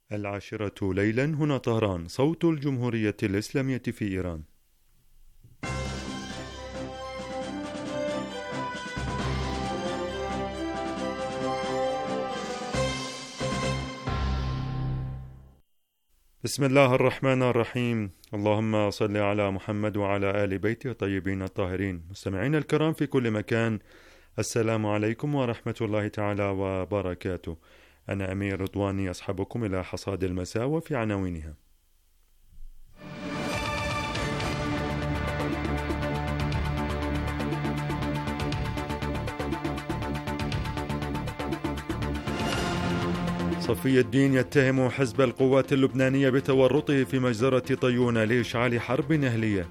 العاشرة ليلا، هنا طهران، صوت الجمهورية الإسلامية في إيران. بسم الله الرحمن الرحيم. اللهم صل على محمد وعلى آل بيته الطيبين الطاهرين. مستمعينا الكرام في كل مكان، السلام عليكم ورحمة الله تعالى وبركاته. أنا أمير رضواني أصحبكم إلى حصاد المساء وفي عناوينها. صفي الدين يتهم حزب القوات اللبنانية بتورطه في مجزرة طيونة لإشعال حرب أهلية.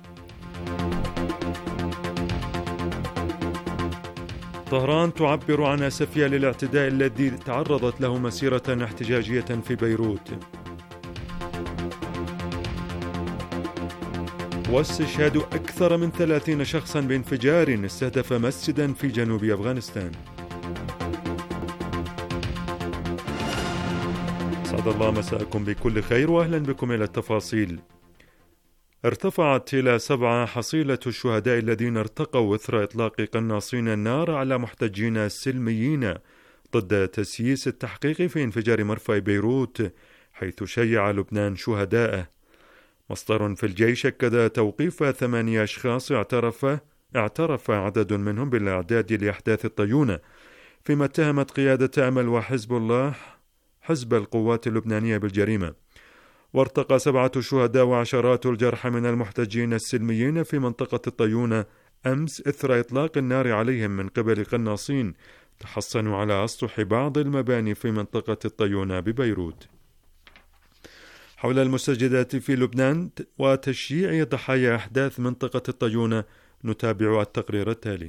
طهران تعبر عن أسفها للاعتداء الذي تعرضت له مسيرة احتجاجية في بيروت. واستشهاد أكثر من 30 شخصا بانفجار استهدف مسجدا في جنوب أفغانستان. سعد الله مساءكم بكل خير وأهلا بكم إلى التفاصيل. ارتفعت إلى 7 حصيلة الشهداء الذين ارتقوا إثر إطلاق قناصين النار على محتجين سلميين ضد تسييس التحقيق في انفجار مرفأ بيروت، حيث شيع لبنان شهداءه. مصدر في الجيش أكد توقيف 8 أشخاص اعترف عدد منهم بالإعداد لأحداث الطيونة، فيما اتهمت قيادة أمل وحزب الله حزب القوات اللبنانية بالجريمة. وارتقى 7 شهداء وعشرات الجرحى من المحتجين السلميين في منطقة الطيونة أمس إثر إطلاق النار عليهم من قبل قناصين تحصنوا على أسطح بعض المباني في منطقة الطيونة ببيروت. حول المستجدات في لبنان وتشييع ضحايا أحداث منطقة الطيونة نتابع التقرير التالي.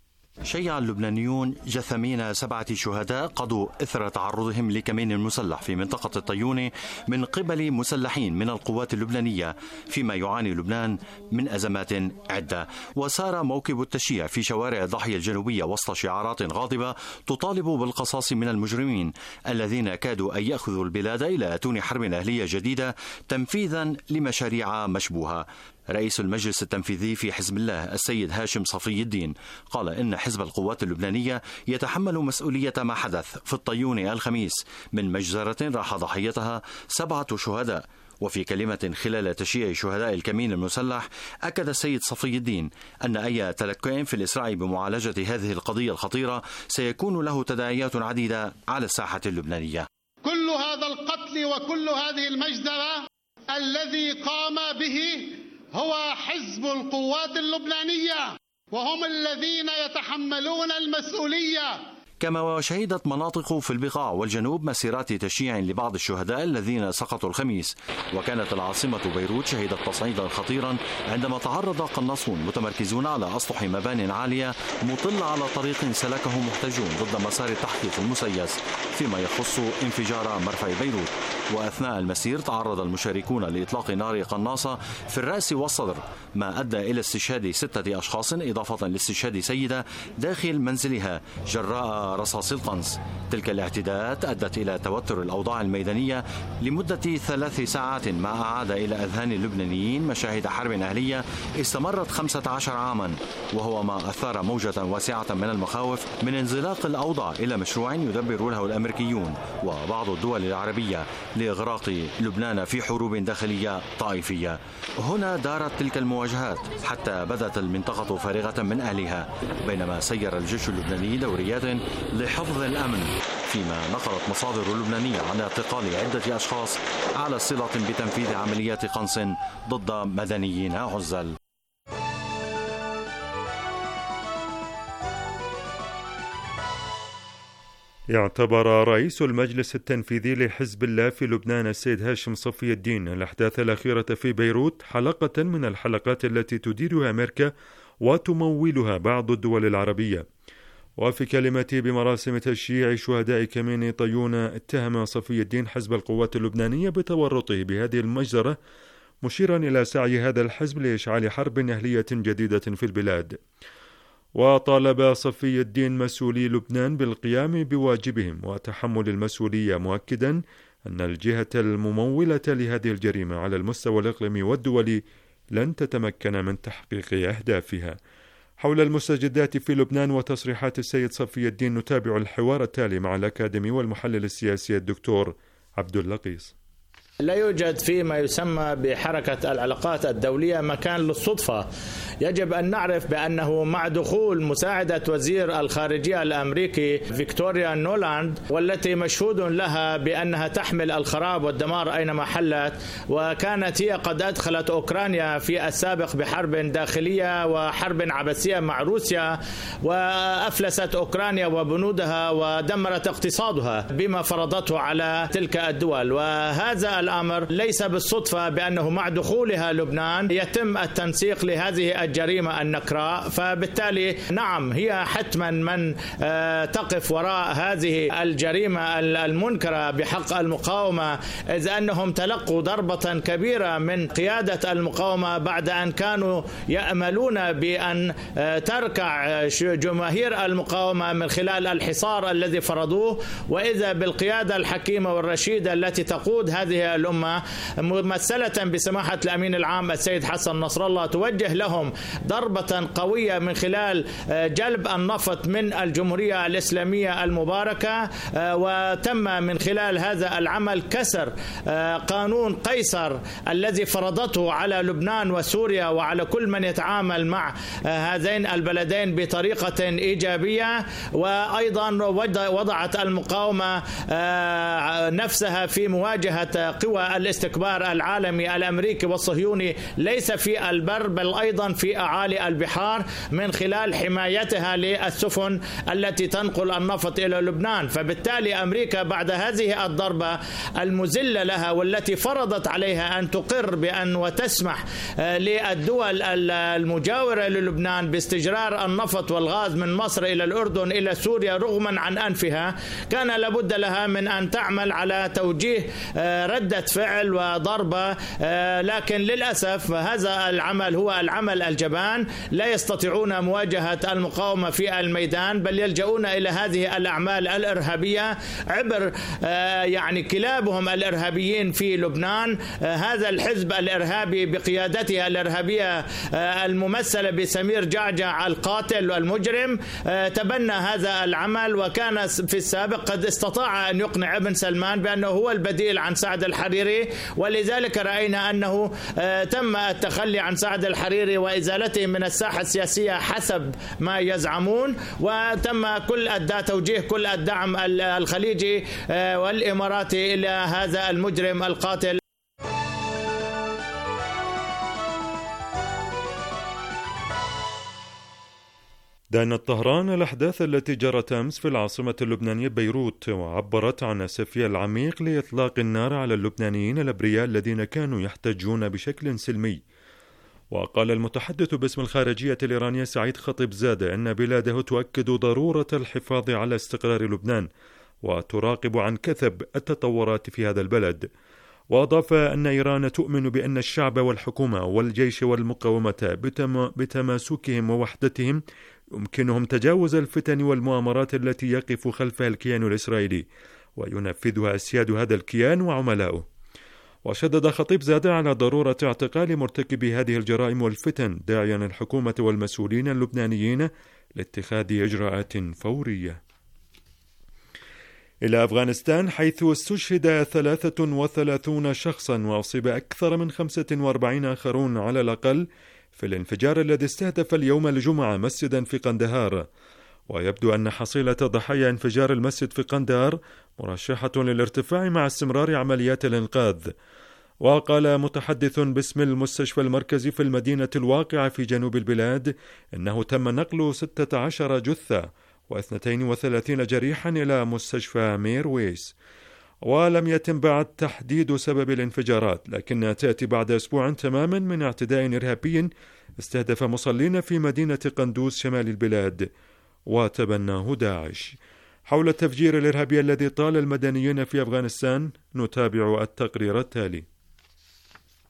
شيع اللبنانيون جثمين 7 شهداء قضوا إثر تعرضهم لكمين مسلح في منطقة الطيونة من قبل مسلحين من القوات اللبنانية، فيما يعاني لبنان من أزمات عدة. وسار موكب التشييع في شوارع الضاحية الجنوبية وسط شعارات غاضبة تطالب بالقصاص من المجرمين الذين كادوا أن يأخذوا البلاد إلى أتون حرب أهلية جديدة تنفيذا لمشاريع مشبوهة. رئيس المجلس التنفيذي في حزب الله السيد هاشم صفي الدين قال إن حزب القوات اللبنانية يتحمل مسؤولية ما حدث في الطيونة الخميس من مجزرة راح ضحيتها 7 شهداء. وفي كلمة خلال تشييع شهداء الكمين المسلح، أكد السيد صفي الدين أن أي تلكؤ في الإسراع بمعالجة هذه القضية الخطيرة سيكون له تداعيات عديدة على الساحة اللبنانية. كل هذا القتل وكل هذه المجزرة الذي قام به هو حزب القوات اللبنانية، وهم الذين يتحملون المسؤولية. كما شهدت مناطق في البقاع والجنوب مسيرات تشييع لبعض الشهداء الذين سقطوا الخميس. وكانت العاصمة بيروت شهدت تصعيدا خطيرا عندما تعرض قناصون متمركزون على أسطح مبان عالية مطلة على طريق سلكه محتجون ضد مسار التحقيق المسيس فيما يخص انفجار مرفأ بيروت. وأثناء المسير تعرض المشاركون لإطلاق نار قناصة في الرأس والصدر، ما أدى إلى استشهاد 6 أشخاص إضافة لاستشهاد سيدة داخل منزلها جراء رصاص القنص. تلك الاعتداءات أدت إلى توتر الأوضاع الميدانية لمدة 3 ساعات، ما أعاد إلى أذهان اللبنانيين مشاهد حرب أهلية استمرت 15 عاما، وهو ما أثار موجة واسعة من المخاوف من انزلاق الأوضاع إلى مشروع يدبر له الأمريكيون وبعض الدول العربية لإغراق لبنان في حروب داخلية طائفية. هنا دارت تلك المواجهات حتى بدت المنطقة فارغة من أهلها، بينما سير الجيش اللبناني دوريات لحفظ الأمن، فيما نقلت مصادر لبنانية عن اعتقال عدة أشخاص على صلة بتنفيذ عمليات قنص ضد مدنيين عزل. اعتبر رئيس المجلس التنفيذي لحزب الله في لبنان السيد هاشم صفي الدين الأحداث الأخيرة في بيروت حلقة من الحلقات التي تديرها أمريكا وتمولها بعض الدول العربية. وفي كلمته بمراسم تشييع شهداء كمين طيونة، اتهم صفي الدين حزب القوات اللبنانية بتورطه بهذه المجزرة، مشيرا إلى سعي هذا الحزب لإشعال حرب أهلية جديدة في البلاد. وطالب صفي الدين مسؤولي لبنان بالقيام بواجبهم وتحمل المسؤولية، مؤكدا أن الجهة الممولة لهذه الجريمة على المستوى الإقليمي والدولي لن تتمكن من تحقيق أهدافها. حول المستجدات في لبنان وتصريحات السيد صفي الدين نتابع الحوار التالي مع الأكاديمي والمحلل السياسي الدكتور عبد اللقيس. لا يوجد فيما يسمى بحركة العلاقات الدولية مكان للصدفة. يجب أن نعرف بأنه مع دخول مساعدة وزير الخارجية الأمريكي فيكتوريا نولاند، والتي مشهود لها بأنها تحمل الخراب والدمار أينما حلت، وكانت هي قد أدخلت أوكرانيا في السابق بحرب داخلية وحرب عبثية مع روسيا، وأفلست أوكرانيا وبنودها ودمرت اقتصادها بما فرضته على تلك الدول. وهذا الأمر ليس بالصدفة بأنه مع دخولها لبنان يتم التنسيق لهذه الجريمة النكراء. فبالتالي نعم، هي حتما من تقف وراء هذه الجريمة المنكرة بحق المقاومة، إذ أنهم تلقوا ضربة كبيرة من قيادة المقاومة بعد أن كانوا يأملون بأن تركع جماهير المقاومة من خلال الحصار الذي فرضوه، وإذا بالقيادة الحكيمة والرشيدة التي تقود هذه الأمة ممثلة بسماحة الأمين العام السيد حسن نصر الله توجه لهم ضربة قوية من خلال جلب النفط من الجمهورية الإسلامية المباركة، وتم من خلال هذا العمل كسر قانون قيصر الذي فرضته على لبنان وسوريا وعلى كل من يتعامل مع هذين البلدين بطريقة إيجابية. وأيضا وضعت المقاومة نفسها في مواجهة قوى الاستكبار العالمي الأمريكي والصهيوني، ليس في البر بل أيضا في أعالي البحار، من خلال حمايتها للسفن التي تنقل النفط إلى لبنان. فبالتالي أمريكا بعد هذه الضربة المذلة لها والتي فرضت عليها أن تقر بأن وتسمح للدول المجاورة للبنان باستجرار النفط والغاز من مصر إلى الأردن إلى سوريا رغما عن أنفها، كان لابد لها من أن تعمل على توجيه ردة فعل وضربة. لكن للأسف هذا العمل هو العمل الجبان، لا يستطيعون مواجهة المقاومة في الميدان، بل يلجؤون إلى هذه الأعمال الإرهابية عبر يعني كلابهم الإرهابيين في لبنان. هذا الحزب الإرهابي بقيادته الإرهابية الممثلة بسمير جعجع القاتل والمجرم تبنى هذا العمل، وكان في السابق قد استطاع أن يقنع ابن سلمان بأنه هو البديل عن سعد الحريري، ولذلك رأينا أنه تم التخلي عن سعد الحريري وإزالته من الساحة السياسية حسب ما يزعمون، وتم توجيه كل الدعم الخليجي والإماراتي إلى هذا المجرم القاتل. دانت طهران الأحداث التي جرت أمس في العاصمة اللبنانية بيروت، وعبرت عن أسفها العميق لإطلاق النار على اللبنانيين الأبرياء الذين كانوا يحتجون بشكل سلمي. وقال المتحدث باسم الخارجية الإيرانية سعيد خطيبزادة أن بلاده تؤكد ضرورة الحفاظ على استقرار لبنان وتراقب عن كثب التطورات في هذا البلد. وأضاف أن إيران تؤمن بأن الشعب والحكومة والجيش والمقاومة بتماسكهم ووحدتهم يمكنهم تجاوز الفتن والمؤامرات التي يقف خلفها الكيان الإسرائيلي وينفذها أسياد هذا الكيان وعملاؤه. وشدد خطيبزادة على ضرورة اعتقال مرتكبي هذه الجرائم والفتن، داعيا الحكومة والمسؤولين اللبنانيين لاتخاذ إجراءات فورية. إلى أفغانستان، حيث استشهد 33 شخصا وأصيب أكثر من 45 آخرون على الأقل في الانفجار الذي استهدف اليوم الجمعة مسجدا في قندهار. ويبدو أن حصيلة ضحايا انفجار المسجد في قندهار مرشحة للارتفاع مع استمرار عمليات الإنقاذ. وقال متحدث باسم المستشفى المركزي في المدينة الواقعة في جنوب البلاد إنه تم نقل 16 جثة و32 جريحا إلى مستشفى ميرويس. ولم يتم بعد تحديد سبب الانفجارات، لكنها تأتي بعد أسبوع تماما من اعتداء إرهابي استهدف مصلين في مدينة قندوز شمال البلاد وتبناه داعش. حول التفجير الإرهابي الذي طال المدنيين في أفغانستان نتابع التقرير التالي.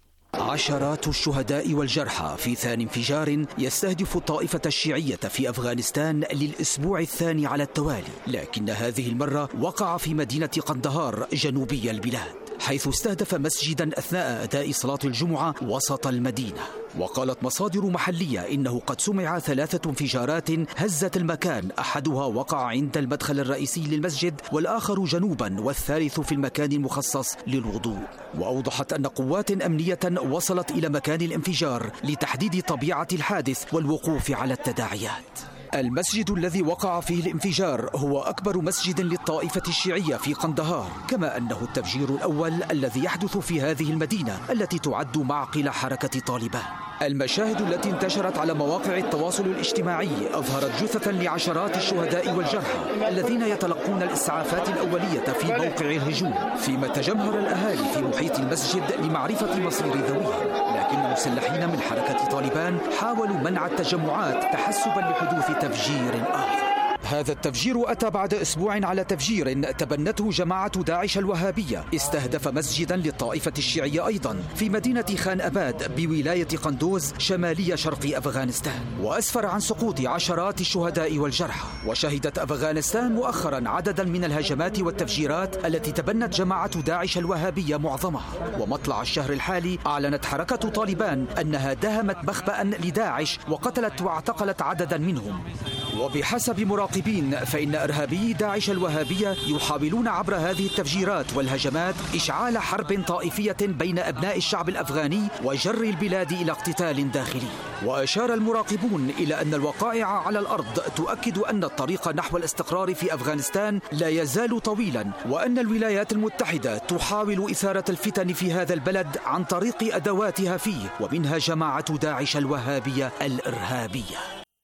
عشرات الشهداء والجرحى في ثاني انفجار يستهدف الطائفة الشيعية في أفغانستان للأسبوع الثاني على التوالي، لكن هذه المرة وقع في مدينة قندهار جنوبي البلاد، حيث استهدف مسجدا أثناء أداء صلاة الجمعة وسط المدينة. وقالت مصادر محلية إنه قد سمع 3 انفجارات هزت المكان، أحدها وقع عند المدخل الرئيسي للمسجد والآخر جنوبا والثالث في المكان المخصص للوضوء. وأوضحت أن قوات أمنية وصلت إلى مكان الانفجار لتحديد طبيعة الحادث والوقوف على التداعيات. المسجد الذي وقع فيه الانفجار هو أكبر مسجد للطائفة الشيعية في قندهار، كما أنه التفجير الأول الذي يحدث في هذه المدينة التي تعد معقل حركة طالبان. المشاهد التي انتشرت على مواقع التواصل الاجتماعي أظهرت جثثا لعشرات الشهداء والجرحى الذين يتلقون الإسعافات الأولية في موقع الهجوم، فيما تجمهر الأهالي في محيط المسجد لمعرفة مصير ذويهم، لكن المسلحين من حركة طالبان حاولوا منع التجمعات تحسبا لحدوث تفجير آخر. هذا التفجير أتى بعد أسبوع على تفجير تبنته جماعة داعش الوهابية استهدف مسجدا للطائفة الشيعية أيضا في مدينة خان أباد بولاية قندوز شمالي شرق أفغانستان، وأسفر عن سقوط عشرات الشهداء والجرحى. وشهدت أفغانستان مؤخرا عددا من الهجمات والتفجيرات التي تبنت جماعة داعش الوهابية معظمها. ومطلع الشهر الحالي أعلنت حركة طالبان أنها دهمت مخبأ لداعش وقتلت واعتقلت عددا منهم. وبحسب مراقبين فإن إرهابي داعش الوهابية يحاولون عبر هذه التفجيرات والهجمات إشعال حرب طائفية بين أبناء الشعب الأفغاني وجر البلاد إلى اقتتال داخلي. وأشار المراقبون إلى أن الوقائع على الأرض تؤكد أن الطريق نحو الاستقرار في أفغانستان لا يزال طويلا، وأن الولايات المتحدة تحاول إثارة الفتن في هذا البلد عن طريق أدواتها فيه، ومنها جماعة داعش الوهابية الإرهابية.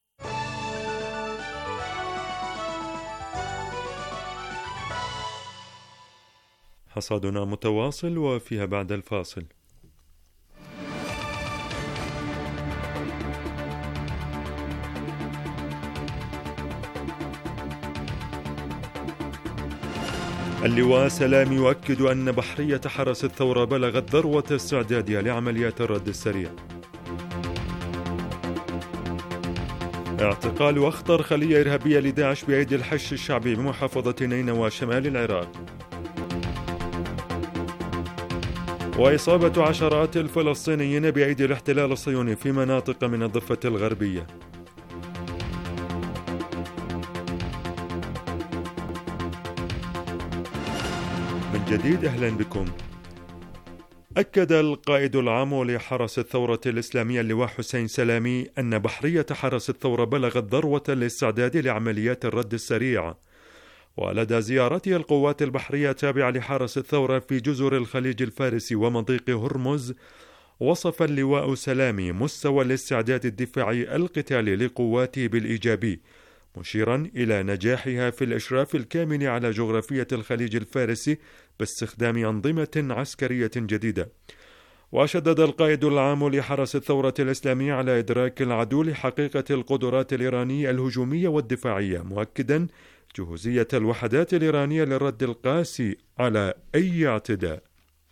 حصادنا متواصل وفيها بعد الفاصل. اللواء سلام يؤكد أن بحرية حرس الثورة بلغت ذروة استعدادها لعمليات الرد السريع. اعتقال أخطر خلية إرهابية لداعش بأيدي الحشد الشعبي بمحافظة نينوى شمال العراق. وإصابة عشرات الفلسطينيين بأيدي الاحتلال الصهيوني في مناطق من الضفة الغربية. من جديد أهلا بكم. أكد القائد العام لحرس الثورة الإسلامية اللواء حسين سلامي أن بحرية حرس الثورة بلغت ذروة الاستعداد لعمليات الرد السريع. ولدى زيارته القوات البحرية التابعة لحرس الثورة في جزر الخليج الفارسي ومضيق هرمز، وصف اللواء سلامي مستوى الاستعداد الدفاعي القتالي لقواته بالإيجابي، مشيرا إلى نجاحها في الإشراف الكامل على جغرافية الخليج الفارسي باستخدام أنظمة عسكرية جديدة. وشدد القائد العام لحرس الثورة الإسلامية على إدراك العدو لحقيقة القدرات الإيرانية الهجومية والدفاعية، مؤكدا جهوزية الوحدات الإيرانية للرد القاسي على أي اعتداء.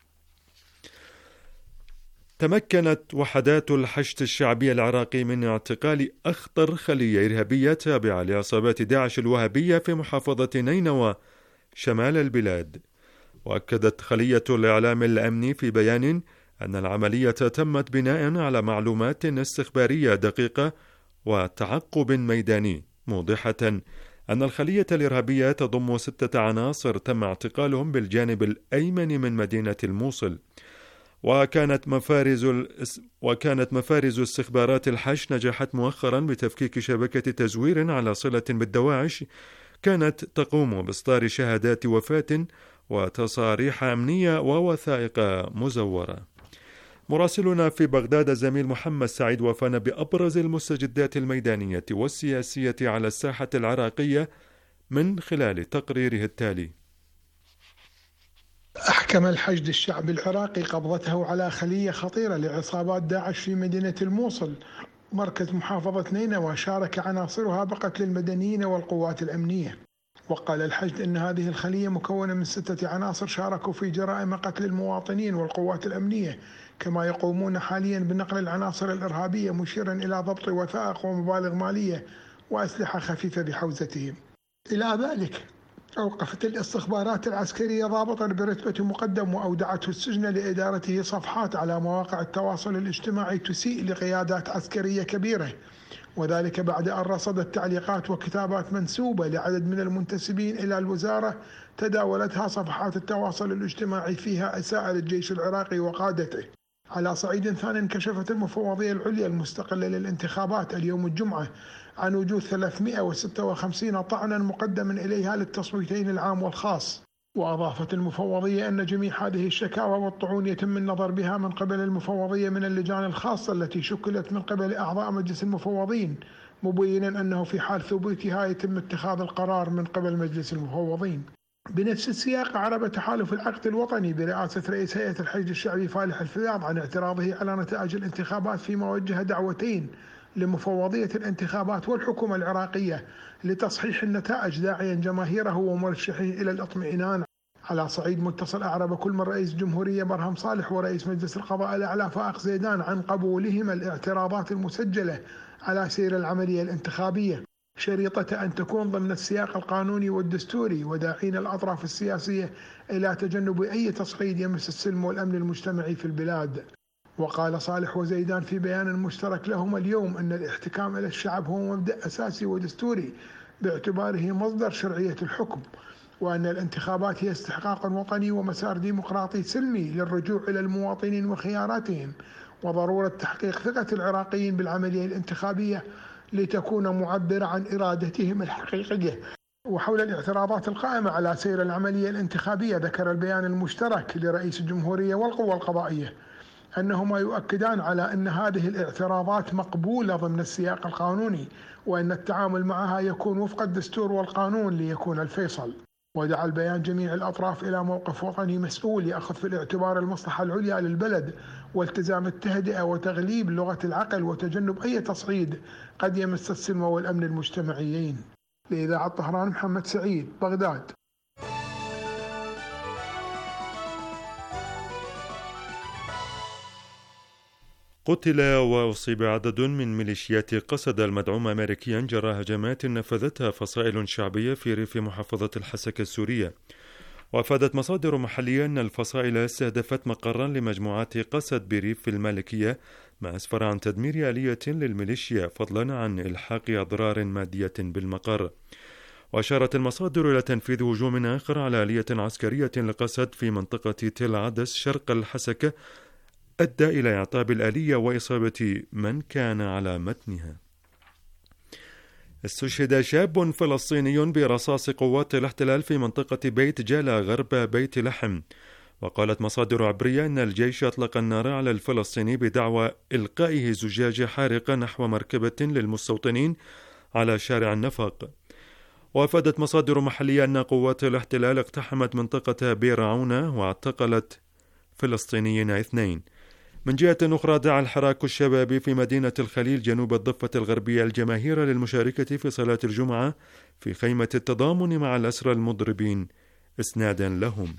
تمكنت وحدات الحشد الشعبي العراقي من اعتقال أخطر خلية إرهابية تابعة لعصابات داعش الوهابية في محافظة نينوى شمال البلاد. وأكدت خلية الإعلام الأمني في بيان أن العملية تمت بناء على معلومات استخبارية دقيقة وتعقب ميداني، موضحة أن الخلية الإرهابية تضم 6 عناصر تم اعتقالهم بالجانب الأيمن من مدينة الموصل. وكانت مفارز استخبارات الحشد نجحت مؤخرا بتفكيك شبكة تزوير على صلة بالدواعش كانت تقوم بإصدار شهادات وفاة وتصاريح أمنية ووثائق مزورة. مراسلنا في بغداد الزميل محمد سعيد وفانا بأبرز المستجدات الميدانية والسياسية على الساحة العراقية من خلال تقريره التالي. أحكم الحشد الشعبي العراقي قبضته على خلية خطيرة لعصابات داعش في مدينة الموصل مركز محافظة نينوى، شارك عناصرها بقتل المدنيين والقوات الأمنية. وقال الحشد أن هذه الخلية مكونة من 6 عناصر شاركوا في جرائم قتل المواطنين والقوات الأمنية، كما يقومون حاليا بنقل العناصر الإرهابية، مشيرا إلى ضبط وثائق ومبالغ مالية وأسلحة خفيفة بحوزتهم. إلى ذلك أوقفت الاستخبارات العسكرية ضابطا برتبة مقدم وأودعته السجن لإدارته صفحات على مواقع التواصل الاجتماعي تسيء لقيادات عسكرية كبيرة، وذلك بعد أن رصدت تعليقات وكتابات منسوبة لعدد من المنتسبين إلى الوزارة تداولتها صفحات التواصل الاجتماعي فيها إساءة للجيش العراقي وقادته. على صعيد ثاني، كشفت المفوضية العليا المستقلة للانتخابات اليوم الجمعة عن وجود 356 طعنا مقدما إليها للتصويتين العام والخاص. وأضافت المفوضية أن جميع هذه الشكاوى والطعون يتم النظر بها من قبل المفوضية من اللجان الخاصة التي شكلت من قبل أعضاء مجلس المفوضين، مبينا أنه في حال ثبوتها يتم اتخاذ القرار من قبل مجلس المفوضين. بنفس السياق أعرب تحالف العقد الوطني برئاسة رئيس هيئة الحشد الشعبي فالح الفياض عن اعتراضه على نتائج الانتخابات، فيما وجه دعوتين لمفوضية الانتخابات والحكومة العراقية لتصحيح النتائج، داعيا جماهيره ومرشحيه إلى الاطمئنان. على صعيد متصل، أعرب كل من رئيس الجمهورية برهم صالح ورئيس مجلس القضاء الأعلى فائق زيدان عن قبولهما الاعتراضات المسجلة على سير العملية الانتخابية، شريطة أن تكون ضمن السياق القانوني والدستوري، وداعين الأطراف السياسية إلى تجنب أي تصعيد يمس السلم والأمن المجتمعي في البلاد. وقال صالح وزيدان في بيان مشترك لهما اليوم أن الاحتكام إلى الشعب هو مبدأ أساسي ودستوري باعتباره مصدر شرعية الحكم، وأن الانتخابات هي استحقاق وطني ومسار ديمقراطي سلمي للرجوع إلى المواطنين وخياراتهم، وضرورة تحقيق ثقة العراقيين بالعملية الانتخابية لتكون معبرة عن إرادتهم الحقيقية. وحول الاعتراضات القائمة على سير العملية الانتخابية، ذكر البيان المشترك لرئيس الجمهورية والقوى القضائية أنهما يؤكدان على أن هذه الاعتراضات مقبولة ضمن السياق القانوني، وأن التعامل معها يكون وفق الدستور والقانون ليكون الفيصل. ودعا البيان جميع الأطراف إلى موقف وطني مسؤول يأخذ في الاعتبار المصلحة العليا للبلد والتزام التهدئة وتغليب لغة العقل وتجنب أي تصعيد قد يمس السلم والأمن المجتمعيين. لإذاعة طهران، محمد سعيد، بغداد. قتل وأصيب عدد من ميليشيات قسد المدعومة أمريكيا جراء هجمات نفذتها فصائل شعبية في ريف محافظة الحسكة السورية. وأفادت مصادر محلية أن الفصائل استهدفت مقرا لمجموعات قسد بريف المالكية، ما أسفر عن تدمير آلية للميليشيا فضلا عن إلحاق أضرار مادية بالمقر. وأشارت المصادر إلى تنفيذ هجوم آخر على آلية عسكرية لقسد في منطقة تل عدس شرق الحسكة أدى إلى إعطاب الآلية وإصابة من كان على متنها. استشهد شاب فلسطيني برصاص قوات الاحتلال في منطقة بيت جالا غرب بيت لحم. وقالت مصادر عبرية أن الجيش أطلق النار على الفلسطيني بدعوى إلقائه زجاج حارقة نحو مركبة للمستوطنين على شارع النفق. وأفادت مصادر محلية أن قوات الاحتلال اقتحمت منطقة بير عونة واعتقلت فلسطينيين 2. من جهة أخرى، دعا الحراك الشبابي في مدينة الخليل جنوب الضفة الغربية الجماهير للمشاركة في صلاة الجمعة في خيمة التضامن مع الأسرى المضربين إسنادا لهم.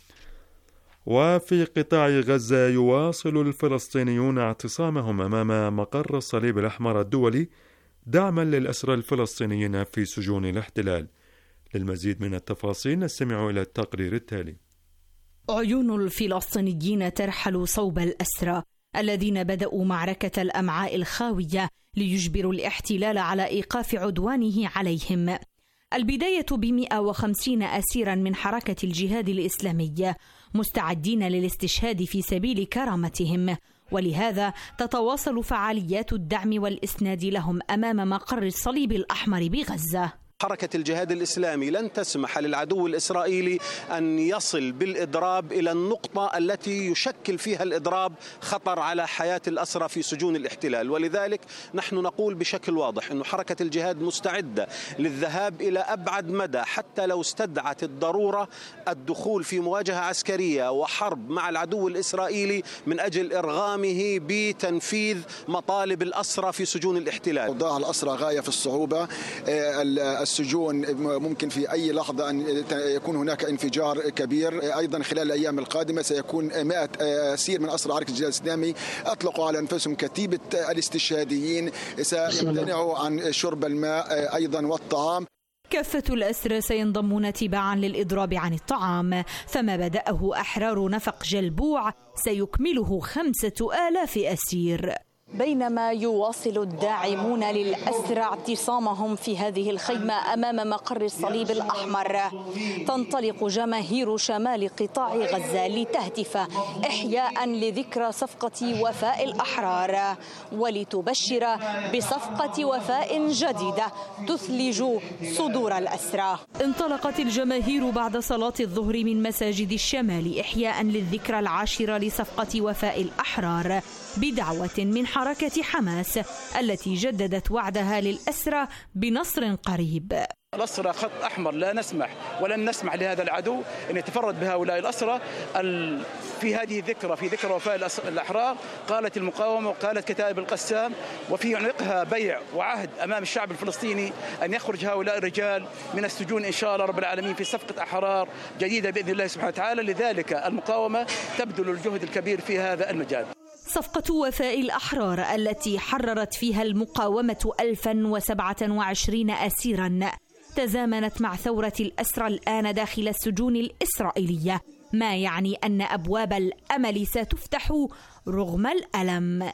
وفي قطاع غزة، يواصل الفلسطينيون اعتصامهم أمام مقر الصليب الأحمر الدولي دعما للأسرى الفلسطينيين في سجون الاحتلال. للمزيد من التفاصيل نستمع إلى التقرير التالي. عيون الفلسطينيين ترحل صوب الأسرى الذين بدأوا معركة الأمعاء الخاوية ليجبروا الاحتلال على إيقاف عدوانه عليهم. البداية ب150 أسيرا من حركة الجهاد الإسلامي مستعدين للاستشهاد في سبيل كرامتهم، ولهذا تتواصل فعاليات الدعم والإسناد لهم أمام مقر الصليب الأحمر بغزة. حركة الجهاد الإسلامي لن تسمح للعدو الإسرائيلي أن يصل بالإضراب إلى النقطة التي يشكل فيها الإضراب خطر على حياة الأسرى في سجون الاحتلال، ولذلك نحن نقول بشكل واضح أن حركة الجهاد مستعدة للذهاب إلى أبعد مدى حتى لو استدعت الضرورة الدخول في مواجهة عسكرية وحرب مع العدو الإسرائيلي من أجل إرغامه بتنفيذ مطالب الأسرى في سجون الاحتلال. أوضاع الأسرى غاية في الصعوبة. السجون ممكن في أي لحظة أن يكون هناك انفجار كبير. أيضا خلال الأيام القادمة سيكون 100 أسير من أسرى حركة الجهاد الإسلامي أطلقوا على أنفسهم كتيبة الاستشهاديين، سيمتنعوا عن شرب الماء أيضا والطعام. كافة الأسرى سينضمون تباعا للإضراب عن الطعام، فما بدأه أحرار نفق جلبوع سيكمله 5000 أسير. بينما يواصل الداعمون للأسرى اعتصامهم في هذه الخيمة أمام مقر الصليب الأحمر، تنطلق جماهير شمال قطاع غزة لتهتف إحياء لذكرى صفقة وفاء الأحرار ولتبشر بصفقة وفاء جديدة تثلج صدور الأسرى. انطلقت الجماهير بعد صلاة الظهر من مساجد الشمال إحياء للذكرى العاشرة لصفقة وفاء الأحرار بدعوة من حركة حماس التي جددت وعدها للأسرى بنصر قريب. الأسرى خط أحمر، لا نسمح ولن نسمح لهذا العدو أن يتفرد بهؤلاء الأسرى. في هذه الذكرى، في ذكرى وفاء الأحرار، قالت المقاومة وقالت كتائب القسام وفي عنقها بيع وعهد أمام الشعب الفلسطيني أن يخرج هؤلاء الرجال من السجون إن شاء الله رب العالمين في صفقة أحرار جديدة بإذن الله سبحانه وتعالى. لذلك المقاومة تبذل الجهد الكبير في هذا المجال. صفقة وفاء الأحرار التي حررت فيها المقاومة 1027 أسيرا تزامنت مع ثورة الأسرى الآن داخل السجون الإسرائيلية، ما يعني أن أبواب الأمل ستفتح رغم الألم.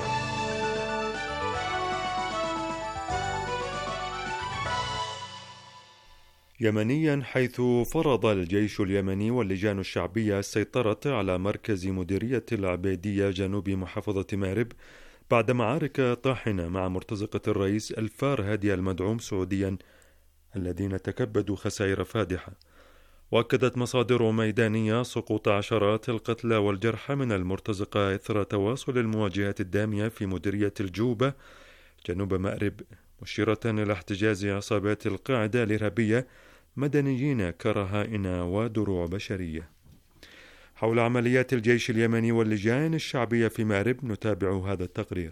يمنيا، حيث فرض الجيش اليمني واللجان الشعبية السيطرة على مركز مديرية العبيدية جنوب محافظة مأرب بعد معارك طاحنة مع مرتزقة الرئيس الفار هادي المدعوم سعوديا الذين تكبدوا خسائر فادحة. وأكدت مصادر ميدانية سقوط عشرات القتلى والجرحى من المرتزقة إثر تواصل المواجهات الدامية في مديرية الجوبة جنوب مأرب، مشيرة إلى احتجاز عصابات القاعدة الإرهابية مدنيين كرهائن ودروع بشرية. حول عمليات الجيش اليمني واللجان الشعبية في مأرب نتابع هذا التقرير.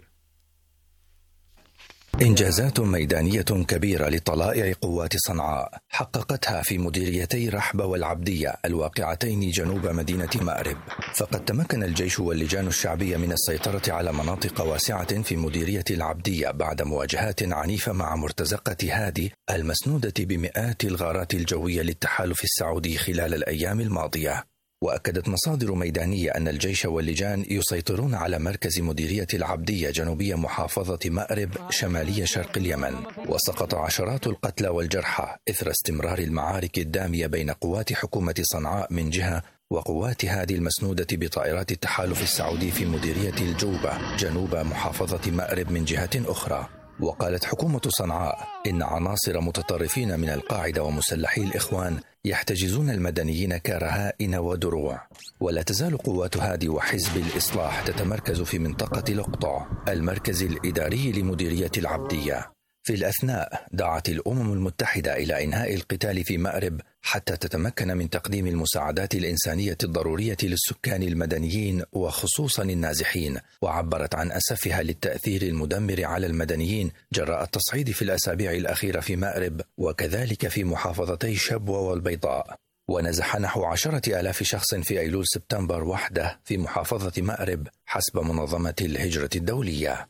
إنجازات ميدانية كبيرة لطلائع قوات صنعاء حققتها في مديريتي رحبة والعبدية الواقعتين جنوب مدينة مأرب. فقد تمكن الجيش واللجان الشعبية من السيطرة على مناطق واسعة في مديرية العبدية بعد مواجهات عنيفة مع مرتزقة هادي المسنودة بمئات الغارات الجوية للتحالف السعودي خلال الأيام الماضية. وأكدت مصادر ميدانية أن الجيش واللجان يسيطرون على مركز مديرية العبدية جنوبية محافظة مأرب شمالية شرق اليمن، وسقط عشرات القتلى والجرحى إثر استمرار المعارك الدامية بين قوات حكومة صنعاء من جهة وقوات هادي المسنودة بطائرات التحالف السعودي في مديرية الجوبة جنوب محافظة مأرب من جهة أخرى. وقالت حكومة صنعاء إن عناصر متطرفين من القاعدة ومسلحي الإخوان يحتجزون المدنيين كرهائن ودروع. ولا تزال قوات هادي وحزب الإصلاح تتمركز في منطقة لقطع المركز الإداري لمديرية العبدية. في الأثناء دعت الأمم المتحدة إلى إنهاء القتال في مأرب حتى تتمكن من تقديم المساعدات الإنسانية الضرورية للسكان المدنيين وخصوصا النازحين، وعبرت عن أسفها للتأثير المدمر على المدنيين جراء التصعيد في الأسابيع الأخيرة في مأرب وكذلك في محافظتي شبوة والبيضاء. ونزح نحو 10,000 شخص في أيلول سبتمبر وحده في محافظة مأرب حسب منظمة الهجرة الدولية.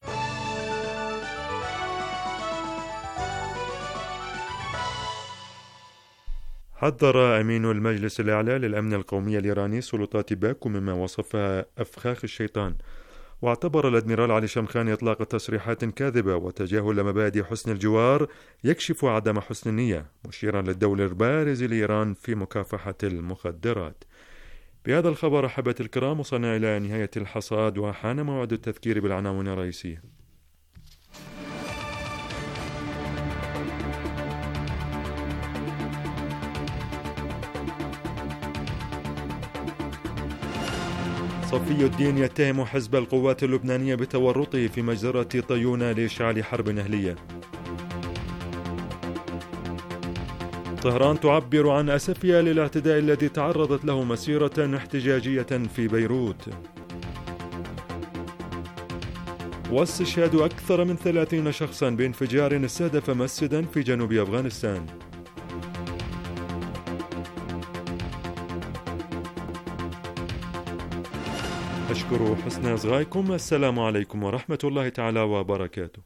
حذر أمين المجلس الأعلى للأمن القومي الإيراني السلطات باكو مما وصفها أفخاخ الشيطان، واعتبر الأدميرال علي شمخاني إطلاق تصريحات كاذبة وتجاهل مبادئ حسن الجوار يكشف عدم حسن النية، مشيرا للدور البارز لإيران في مكافحة المخدرات. بهذا الخبر أحبة الكرام وصلنا إلى نهاية الحصاد وحان موعد التذكير بالعناوين الرئيسية. صفي الدين يتهم حزب القوات اللبنانية بتورطه في مجزرة طيونة لإشعال حرب أهلية. طهران تعبر عن أسفها للاعتداء الذي تعرضت له مسيرة احتجاجية في بيروت. واستشهاد أكثر من 30 شخصا بانفجار استهدف مسجدا في جنوب أفغانستان. أشكر حسن إصغائكم. السلام عليكم ورحمة الله تعالى وبركاته.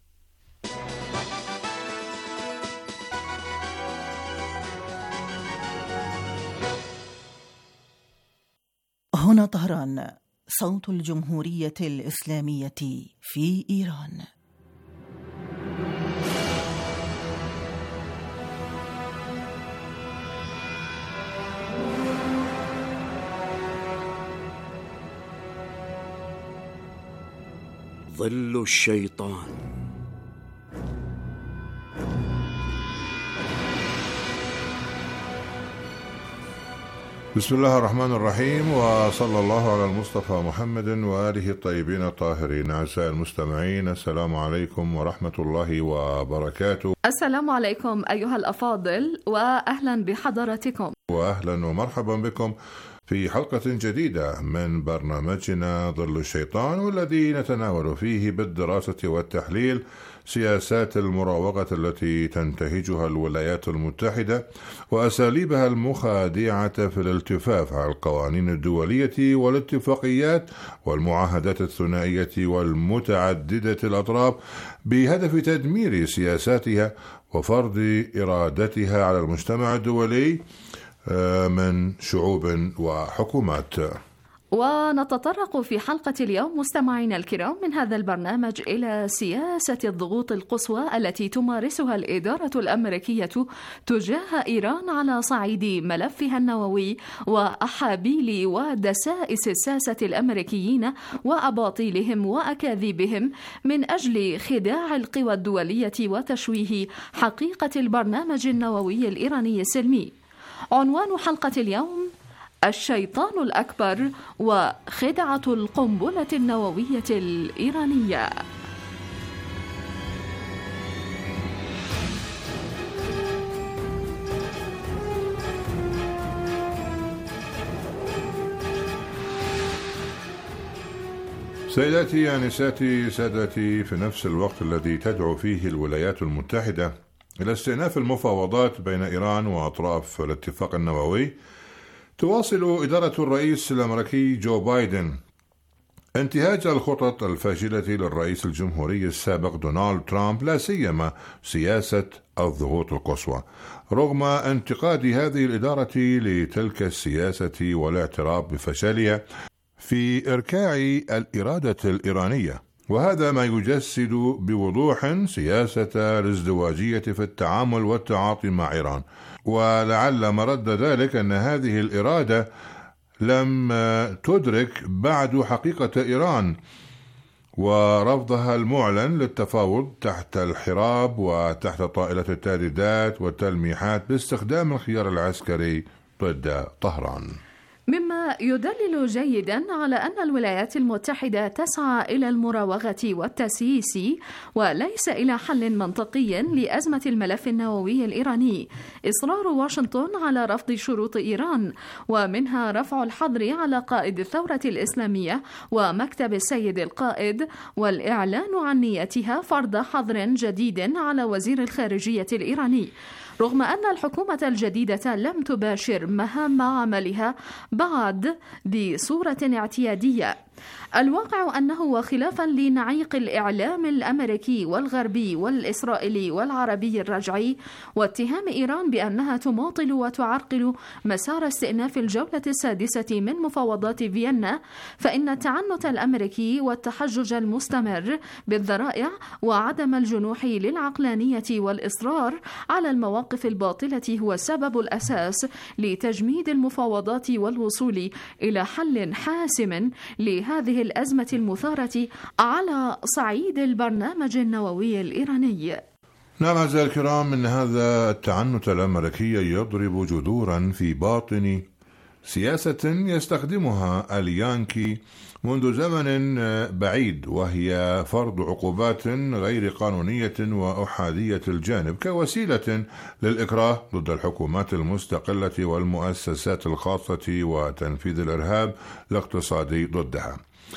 هنا طهران، صوت الجمهورية الإسلامية في إيران. ظل الشيطان. بسم الله الرحمن الرحيم، وصلى الله على المصطفى محمد وآله الطيبين الطاهرين. أعزائي المستمعين، السلام عليكم ورحمة الله وبركاته. السلام عليكم أيها الأفاضل، وأهلا بحضراتكم، وأهلا ومرحبا بكم في حلقة جديدة من برنامجنا ظل الشيطان، والذي نتناول فيه بالدراسة والتحليل سياسات المراوغة التي تنتهجها الولايات المتحدة وأساليبها المخادعة في الالتفاف على القوانين الدولية والاتفاقيات والمعاهدات الثنائية والمتعددة الأطراف بهدف تدمير سياساتها وفرض إرادتها على المجتمع الدولي من شعوب وحكومات. ونتطرق في حلقة اليوم مستمعينا الكرام من هذا البرنامج إلى سياسة الضغوط القصوى التي تمارسها الإدارة الأمريكية تجاه إيران على صعيد ملفها النووي وأحابيل ودسائس الساسة الأمريكيين وأباطيلهم وأكاذيبهم من أجل خداع القوى الدولية وتشويه حقيقة البرنامج النووي الإيراني السلمي. عنوان حلقة اليوم: الشيطان الأكبر وخدعة القنبلة النووية الإيرانية. سيداتي أنساتي سادتي، في نفس الوقت الذي تدعو فيه الولايات المتحدة إلى استئناف المفاوضات بين إيران وأطراف الاتفاق النووي، تواصل إدارة الرئيس الأمريكي جو بايدن انتهاج الخطط الفاشلة للرئيس الجمهوري السابق دونالد ترامب، لا سيما سياسة الضغوط القصوى، رغم انتقاد هذه الإدارة لتلك السياسة والاعتراف بفشلها في إركاع الإرادة الإيرانية. وهذا ما يجسد بوضوح سياسة الازدواجية في التعامل والتعاطي مع إيران. ولعل مرد ذلك أن هذه الإرادة لم تدرك بعد حقيقة إيران ورفضها المعلن للتفاوض تحت الحراب وتحت طائلة التهديدات والتلميحات باستخدام الخيار العسكري ضد طهران، مما يدلل جيدا على أن الولايات المتحدة تسعى إلى المراوغة والتسييس وليس إلى حل منطقي لأزمة الملف النووي الإيراني. إصرار واشنطن على رفض شروط إيران، ومنها رفع الحظر على قائد الثورة الإسلامية ومكتب السيد القائد، والإعلان عن نيتها فرض حظر جديد على وزير الخارجية الإيراني، رغم أن الحكومة الجديدة لم تباشر مهام عملها بعد بصورة اعتيادية. الواقع أنه وخلافا لنعيق الإعلام الأمريكي والغربي والإسرائيلي والعربي الرجعي واتهام إيران بأنها تماطل وتعرقل مسار استئناف الجولة السادسة من مفاوضات فيينا، فإن التعنت الأمريكي والتحجج المستمر بالذرائع وعدم الجنوح للعقلانية والإصرار على المواقف الباطلة هو السبب الأساس لتجميد المفاوضات والوصول إلى حل حاسم لهذه الأزمة المثارة على صعيد البرنامج النووي الإيراني. نعم أعزائي الكرام، إن هذا التعنت الأمريكي يضرب جذورا في باطن سياسة يستخدمها اليانكي منذ زمن بعيد، وهي فرض عقوبات غير قانونية وأحادية الجانب كوسيلة للإكراه ضد الحكومات المستقلة والمؤسسات الخاصة وتنفيذ الإرهاب الاقتصادي ضدها.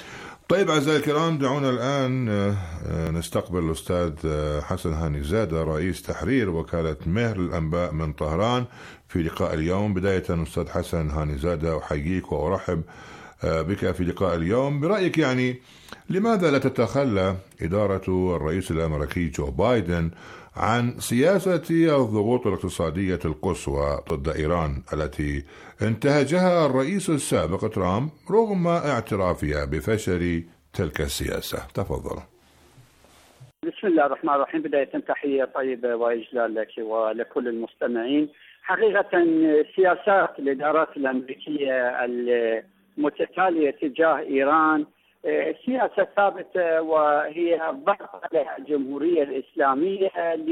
طيب أعزائي الكرام، دعونا الآن نستقبل الأستاذ حسن هانيزادة رئيس تحرير وكالة مهر للأنباء من طهران في لقاء اليوم. بداية أستاذ حسن هانيزادة أحييك وأرحب بك في لقاء اليوم. برأيك يعني لماذا لا تتخلى إدارة الرئيس الأمريكي جو بايدن عن سياسة الضغوط الاقتصادية القصوى ضد إيران التي انتهجها الرئيس السابق ترامب رغم اعترافها بفشل تلك السياسة؟ تفضل. بسم الله الرحمن الرحيم. بداية تحية طيبة وإجلال لك ولكل المستمعين. حقيقة سياسات الإدارات الأمريكية المتتالية تجاه إيران سياسة ثابتة، وهي ضغط على الجمهورية الإسلامية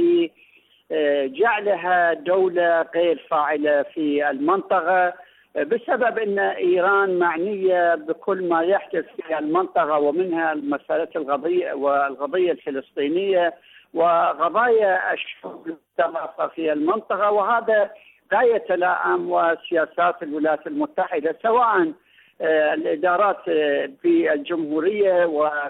لجعلها دولة غير فاعلة في المنطقة، بسبب أن إيران معنية بكل ما يحدث في المنطقة، ومنها مسألة القضية الفلسطينية وقضايا الشعوب المختلفة في المنطقة، وهذا لا يتلائم وسياسات الولايات المتحدة سواء الإدارات في الجمهورية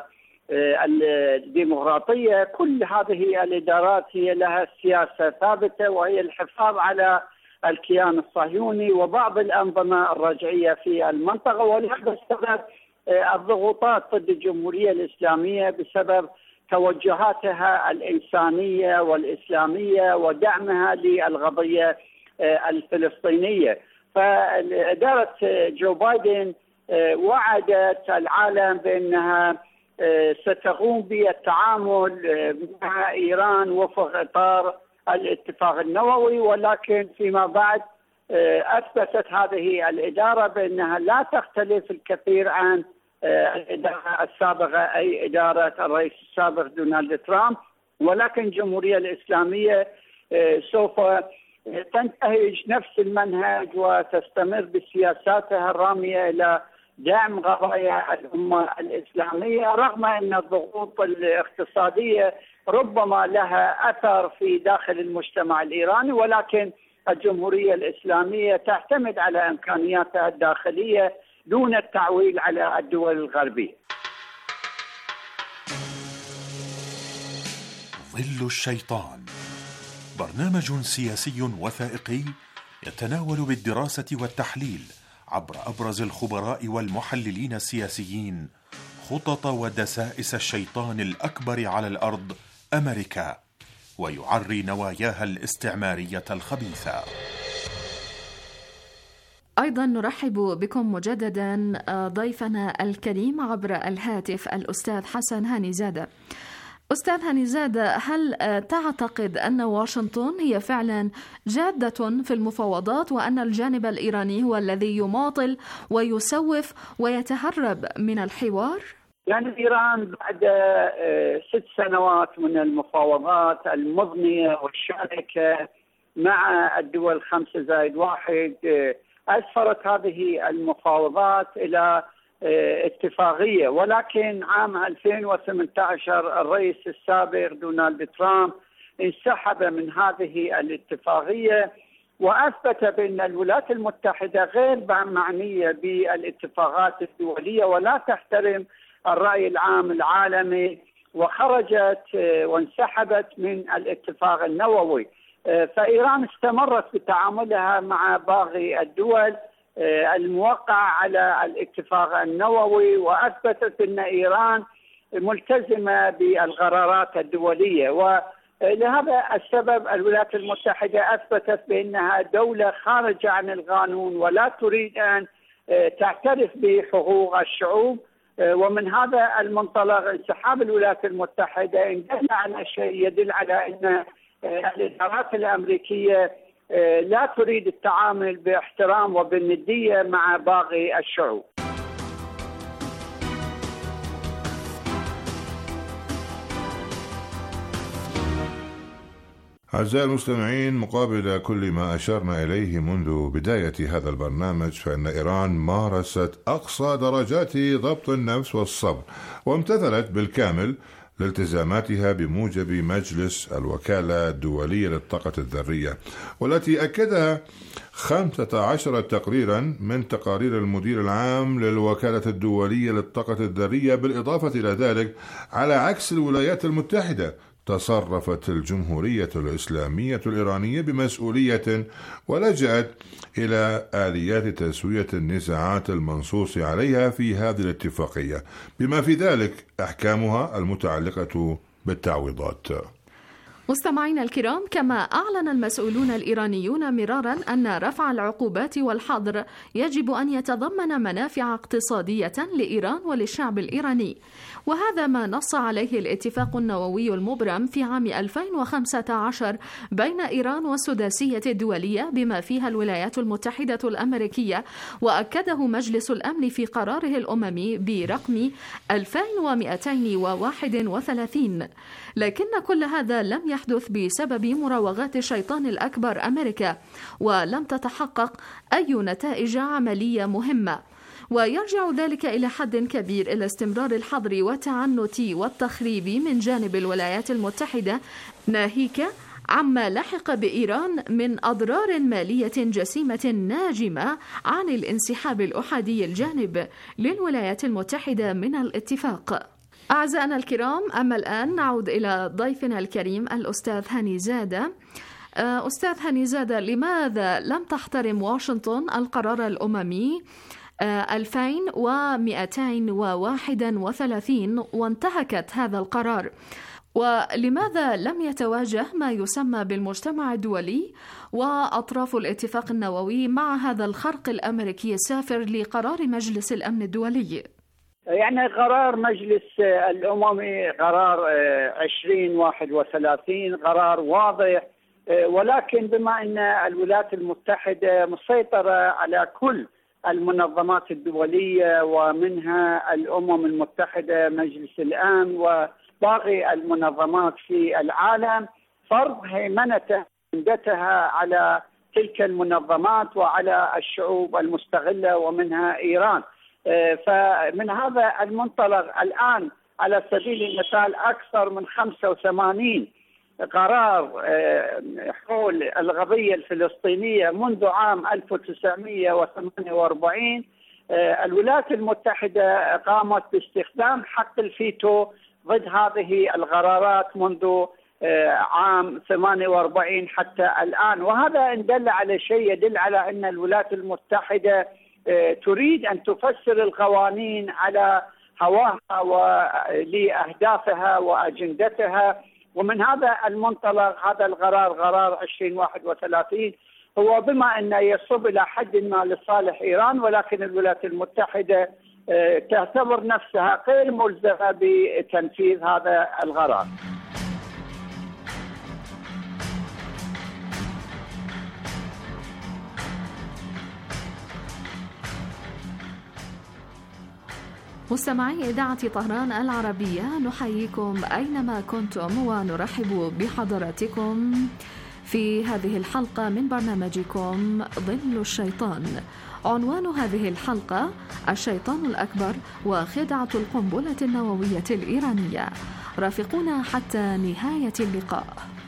والديمقراطية. كل هذه الإدارات هي لها سياسة ثابتة، وهي الحفاظ على الكيان الصهيوني وبعض الأنظمة الرجعية في المنطقة، ولهذا السبب الضغوطات ضد الجمهورية الإسلامية بسبب توجهاتها الإنسانية والإسلامية ودعمها للقضية الفلسطينية. فإدارة جو بايدن وعدت العالم بأنها ستقوم بالتعامل مع إيران وفق إطار الاتفاق النووي، ولكن فيما بعد أثبتت هذه الإدارة بأنها لا تختلف الكثير عن الإدارة السابقة، أي إدارة الرئيس السابق دونالد ترامب، ولكن الجمهورية الإسلامية سوف تنتهج نفس المنهج وتستمر بسياساتها الرامية إلى دعم قضايا الأمة الإسلامية، رغم أن الضغوط الاقتصادية ربما لها أثر في داخل المجتمع الإيراني، ولكن الجمهورية الإسلامية تعتمد على إمكانياتها الداخلية دون التعويل على الدول الغربية. ظل الشيطان، برنامج سياسي وثائقي يتناول بالدراسة والتحليل عبر أبرز الخبراء والمحللين السياسيين خطط ودسائس الشيطان الأكبر على الأرض أمريكا، ويعري نواياها الاستعمارية الخبيثة. أيضا نرحب بكم مجددا ضيفنا الكريم عبر الهاتف الأستاذ حسن هانيزادة. أستاذ هانيزادة، هل تعتقد أن واشنطن هي فعلا جادة في المفاوضات، وأن الجانب الإيراني هو الذي يماطل ويسوف ويتهرب من الحوار؟ يعني إيران بعد 6 سنوات من المفاوضات المضنية والشائكة مع الدول 5+1 أسفرت هذه المفاوضات إلى اتفاقية، ولكن عام 2018 الرئيس السابق دونالد ترامب انسحب من هذه الاتفاقية، وأثبت بأن الولايات المتحدة غير معنية بالاتفاقات الدولية ولا تحترم الرأي العام العالمي، وخرجت وانسحبت من الاتفاق النووي. فإيران استمرت بتعاملها مع باقي الدول الموقع على الاتفاق النووي، وأثبتت أن إيران ملتزمة بالقرارات الدولية، ولهذا السبب الولايات المتحدة أثبتت بأنها دولة خارجة عن القانون ولا تريد أن تعترف بحقوق الشعوب. ومن هذا المنطلق انسحاب الولايات المتحدة إن دل على شيء يدل على أن الإدارات الأمريكية لا تريد التعامل باحترام وبالندية مع باقي الشعوب. أعزائي المستمعين، مقابل كل ما أشرنا إليه منذ بداية هذا البرنامج، فإن إيران مارست أقصى درجات ضبط النفس والصبر، وامتثلت بالكامل لالتزاماتها بموجب مجلس الوكالة الدولية للطاقة الذرية، والتي أكدها 15 تقريرا من تقارير المدير العام للوكالة الدولية للطاقة الذرية. بالإضافة إلى ذلك، على عكس الولايات المتحدة، تصرفت الجمهورية الإسلامية الإيرانية بمسؤولية ولجأت إلى آليات تسوية النزاعات المنصوص عليها في هذه الاتفاقية، بما في ذلك أحكامها المتعلقة بالتعويضات. مستمعينا الكرام، كما أعلن المسؤولون الإيرانيون مرارا أن رفع العقوبات والحظر يجب أن يتضمن منافع اقتصادية لإيران وللشعب الإيراني، وهذا ما نص عليه الاتفاق النووي المبرم في عام 2015 بين إيران والسداسية الدولية بما فيها الولايات المتحدة الأمريكية، وأكده مجلس الأمن في قراره الأممي برقم 2231. لكن كل هذا لم يحدث بسبب مراوغات الشيطان الأكبر أمريكا، ولم تتحقق أي نتائج عملية مهمة، ويرجع ذلك إلى حد كبير إلى استمرار الحظر والتعنت والتخريب من جانب الولايات المتحدة، ناهيك عما لحق بإيران من أضرار مالية جسيمة ناجمة عن الانسحاب الأحادي الجانب للولايات المتحدة من الاتفاق. أعزائنا الكرام، أما الآن نعود إلى ضيفنا الكريم الأستاذ هاني زادة. أستاذ هاني زادة، لماذا لم تحترم واشنطن القرار الأممي 2231 وانتهكت هذا القرار؟ ولماذا لم يتواجه ما يسمى بالمجتمع الدولي وأطراف الاتفاق النووي مع هذا الخرق الأمريكي السافر لقرار مجلس الأمن الدولي؟ يعني قرار مجلس الأممي قرار 2031 قرار واضح، ولكن بما أن الولايات المتحدة مسيطرة على كل المنظمات الدولية ومنها الأمم المتحدة، مجلس الأمن وباقي المنظمات في العالم، فرض هيمنتها على تلك المنظمات وعلى الشعوب المستغلة ومنها إيران. فمن هذا المنطلق الآن على سبيل المثال أكثر من 85 قرار حول القضية الفلسطينية منذ عام 1948 الولايات المتحدة قامت باستخدام حق الفيتو ضد هذه القرارات منذ عام 48 حتى الآن، وهذا إن دل على شيء يدل على أن الولايات المتحدة تريد أن تفسر القوانين على هواها ولأهدافها وأجندتها. ومن هذا المنطلق هذا القرار قرار 2031 هو بما أنه يصب إلى حد ما لصالح إيران، ولكن الولايات المتحدة تعتبر نفسها غير ملزمة بتنفيذ هذا القرار. مستمعي إذاعة طهران العربية، نحييكم أينما كنتم ونرحب بحضراتكم في هذه الحلقة من برنامجكم ظل الشيطان. عنوان هذه الحلقة: الشيطان الأكبر وخدعة القنبلة النووية الإيرانية. رافقونا حتى نهاية اللقاء.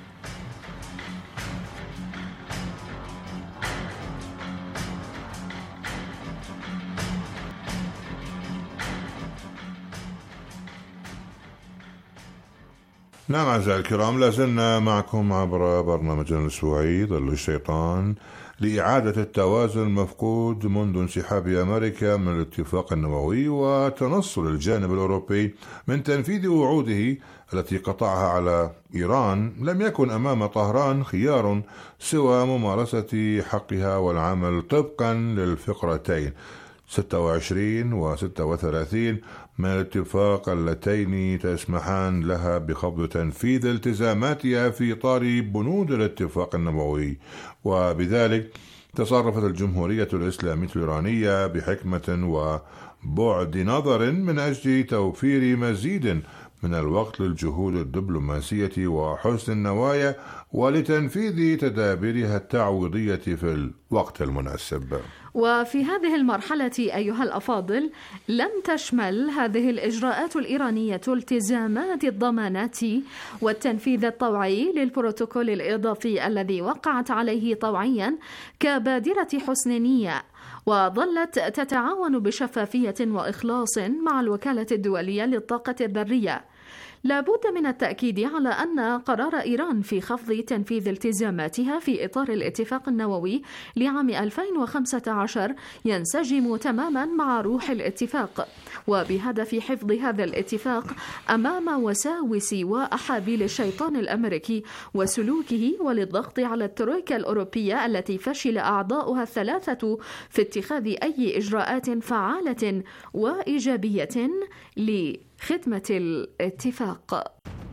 نعم أعزائي الكرام، لازلنا معكم عبر برنامجنا الأسبوعي ظل الشيطان لإعادة التوازن المفقود منذ انسحاب أمريكا من الاتفاق النووي وتنصل الجانب الأوروبي من تنفيذ وعوده التي قطعها على إيران. لم يكن أمام طهران خيار سوى ممارسة حقها والعمل طبقا للفقرتين 26 و 36 من الاتفاق اللتين تسمحان لها بخفض تنفيذ التزاماتها في إطار بنود الاتفاق النووي. وبذلك تصرفت الجمهورية الإسلامية الإيرانية بحكمة وبعد نظر من أجل توفير مزيد من الوقت للجهود الدبلوماسية وحسن النوايا ولتنفيذ تدابيرها التعويضية في الوقت المناسب. وفي هذه المرحلة أيها الأفاضل لم تشمل هذه الإجراءات الإيرانية التزامات الضمانات والتنفيذ الطوعي للبروتوكول الإضافي الذي وقعت عليه طوعيا كبادرة حسن نية، وظلت تتعاون بشفافية وإخلاص مع الوكالة الدولية للطاقة الذرية. لا بد من التأكيد على أن قرار إيران في خفض تنفيذ التزاماتها في إطار الاتفاق النووي لعام 2015 ينسجم تماما مع روح الاتفاق، وبهدف حفظ هذا الاتفاق أمام وساوس وأحابيل الشيطان الأمريكي وسلوكه، وللضغط على الترويكا الأوروبية التي فشل أعضاؤها الثلاثة في اتخاذ أي إجراءات فعالة وإيجابية لخدمة الاتفاق.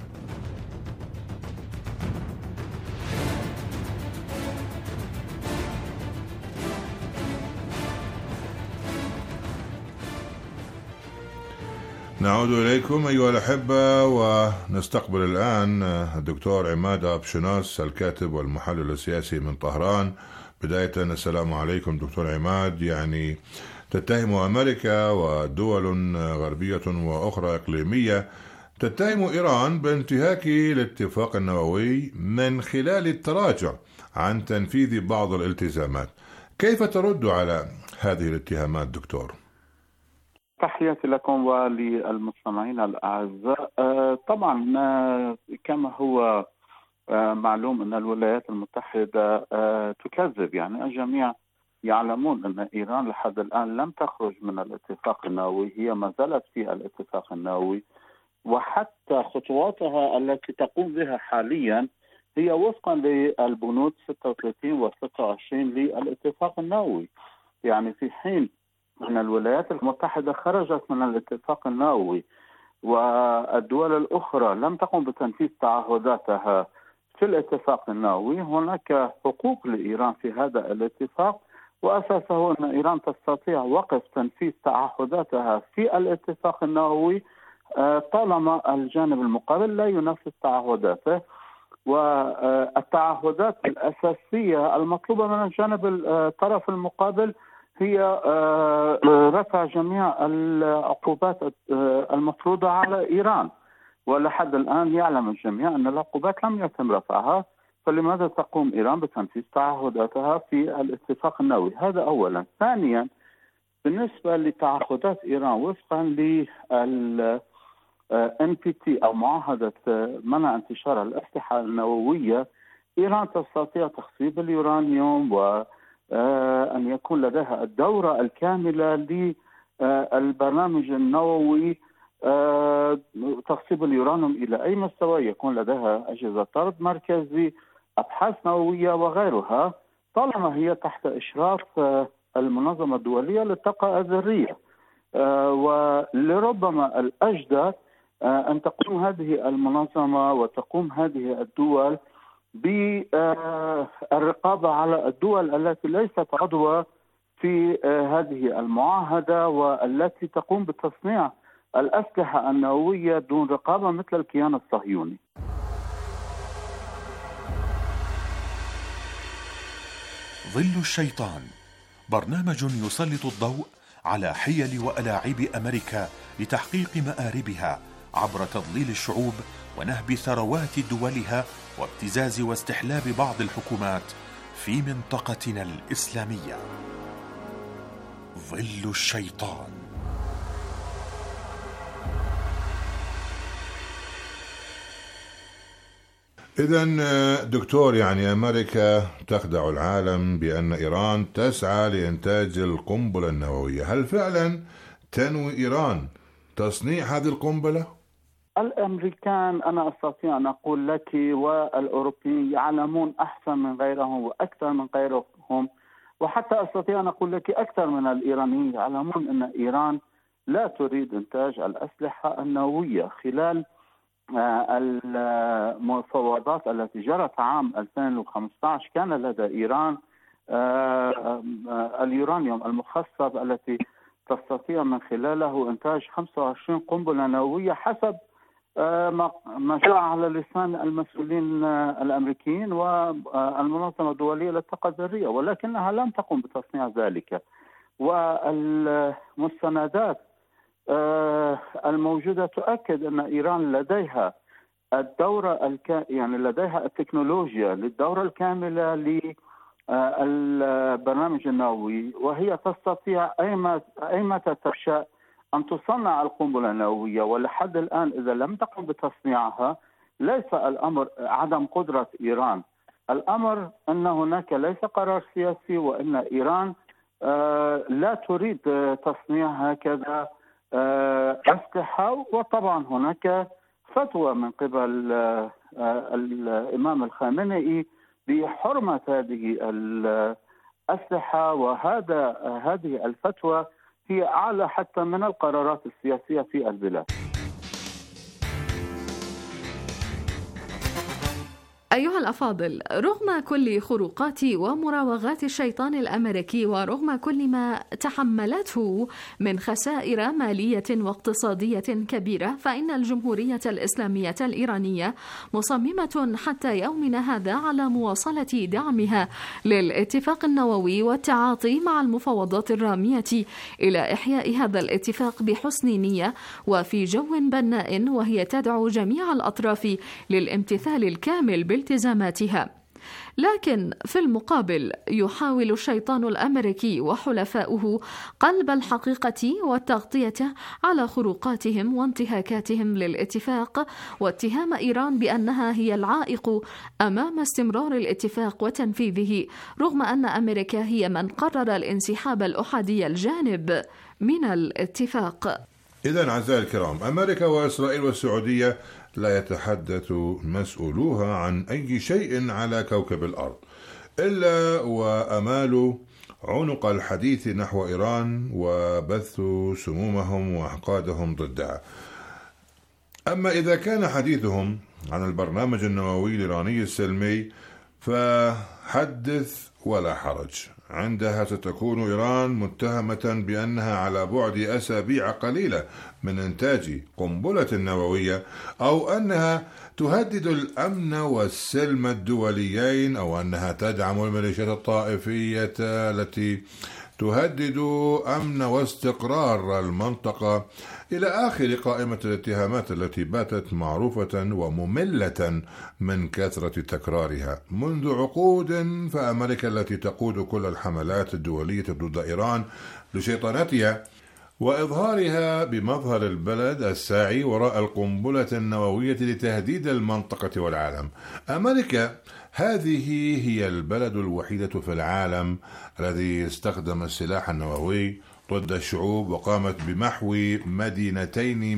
نعود إليكم أيها الأحبة، ونستقبل الآن الدكتور عماد أبشناس الكاتب والمحلل السياسي من طهران. بداية السلام عليكم دكتور عماد. يعني تتهم أمريكا ودول غربية وأخرى إقليمية تتهم إيران بانتهاك الاتفاق النووي من خلال التراجع عن تنفيذ بعض الالتزامات. كيف ترد على هذه الاتهامات دكتور؟ تحياتي لكم وللمستمعين الأعزاء. طبعا كما هو معلوم أن الولايات المتحدة تكذب، يعني الجميع يعلمون أن إيران لحد الآن لم تخرج من الاتفاق النووي، هي ما زالت في الاتفاق النووي، وحتى خطواتها التي تقوم بها حاليا هي وفقا للبنود 36 و 26 للاتفاق النووي. يعني في حين أن الولايات المتحدة خرجت من الاتفاق النووي والدول الأخرى لم تقم بتنفيذ تعهداتها في الاتفاق النووي، هناك حقوق لإيران في هذا الاتفاق، وأساسه أن إيران تستطيع وقف تنفيذ تعهداتها في الاتفاق النووي طالما الجانب المقابل لا ينفذ تعهداته. والتعهدات الأساسية المطلوبة من الجانب الطرف المقابل هي رفع جميع العقوبات المفروضة على إيران، ولحد الآن يعلم الجميع أن العقوبات لم يتم رفعها، فلماذا تقوم إيران بتنفيذ تعهداتها في الاتفاق النووي؟ هذا أولا. ثانيا، بالنسبة لتعهدات إيران وفقا لل NPT أو معاهدة منع انتشار الأسلحة النووية، إيران تستطيع تخصيب اليورانيوم وأن يكون لديها الدورة الكاملة للبرنامج النووي، تخصيب اليورانيوم إلى أي مستوى، يكون لديها أجهزة طرد مركزي، أبحاث نووية وغيرها، طالما هي تحت إشراف المنظمة الدولية للطاقة الذرية. ولربما الأجدى أن تقوم هذه المنظمة وتقوم هذه الدول بالرقابة على الدول التي ليست عضوة في هذه المعاهدة والتي تقوم بتصنيع الأسلحة النووية دون رقابة مثل الكيان الصهيوني. ظل الشيطان برنامج يسلط الضوء على حيل وألاعيب أمريكا لتحقيق مآربها عبر تضليل الشعوب ونهب ثروات دولها وابتزاز واستحلاب بعض الحكومات في منطقتنا الإسلامية. ظل الشيطان. إذن دكتور، يعني أمريكا تخدع العالم بأن إيران تسعى لإنتاج القنبلة النووية. هل فعلا تنوي إيران تصنيع هذه القنبلة؟ الأمريكان أنا أستطيع أن أقول لك والأوروبيين يعلمون أحسن من غيرهم وأكثر من غيرهم، وحتى أستطيع أن أقول لك أكثر من الإيرانيين يعلمون أن إيران لا تريد إنتاج الأسلحة النووية. خلال المفاوضات التي جرت عام 2015 كان لدى إيران اليورانيوم المخصب التي تستطيع من خلاله إنتاج 25 قنبلة نووية حسب ما جاء على لسان المسؤولين الأمريكيين والمنظمة الدولية للطاقة الذرية، ولكنها لم تقم بتصنيع ذلك. والمستندات الموجودة تؤكد أن إيران لديها لديها التكنولوجيا للدورة الكاملة للبرنامج النووي، وهي تستطيع أيمتى تشاء أن تصنع القنبلة النووية. ولحد الآن إذا لم تقم بتصنيعها ليس الأمر عدم قدرة إيران، الأمر أن هناك ليس قرار سياسي، وأن إيران لا تريد تصنيع هكذا أسلحة. وطبعا هناك فتوى من قبل الإمام الخامنئي بحرمة هذه الأسلحة، هذه الفتوى هي أعلى حتى من القرارات السياسية في البلاد. أيها الأفاضل، رغم كل خروقات ومراوغات الشيطان الأمريكي ورغم كل ما تحملته من خسائر مالية واقتصادية كبيرة، فإن الجمهورية الإسلامية الإيرانية مصممة حتى يومنا هذا على مواصلة دعمها للاتفاق النووي والتعاطي مع المفاوضات الرامية إلى إحياء هذا الاتفاق بحسن نية وفي جو بناء، وهي تدعو جميع الأطراف للامتثال الكامل بالتزاماتها. لكن في المقابل يحاول الشيطان الأمريكي وحلفاؤه قلب الحقيقة والتغطية على خروقاتهم وانتهاكاتهم للاتفاق، واتهام إيران بأنها هي العائق أمام استمرار الاتفاق وتنفيذه، رغم أن أمريكا هي من قرر الانسحاب الأحادي الجانب من الاتفاق. إذن أعزائي الكرام، أمريكا وإسرائيل والسعودية لا يتحدث مسؤولوها عن أي شيء على كوكب الأرض إلا وأمالوا عنق الحديث نحو إيران وبثوا سمومهم وأحقادهم ضدها. أما إذا كان حديثهم عن البرنامج النووي الإيراني السلمي فحدث ولا حرج. عندها ستكون إيران متهمة بأنها على بعد أسابيع قليلة من إنتاج قنبلة نووية، أو أنها تهدد الأمن والسلم الدوليين، أو أنها تدعم الميليشيات الطائفية التي تهدد أمن واستقرار المنطقة، إلى آخر قائمة الاتهامات التي باتت معروفة ومملة من كثرة تكرارها منذ عقود. فأمريكا التي تقود كل الحملات الدولية ضد إيران لشيطنتها وإظهارها بمظهر البلد الساعي وراء القنبلة النووية لتهديد المنطقة والعالم. أمريكا هذه هي البلد الوحيدة في العالم الذي استخدم السلاح النووي ضد الشعوب، وقامت بمحو مدينتين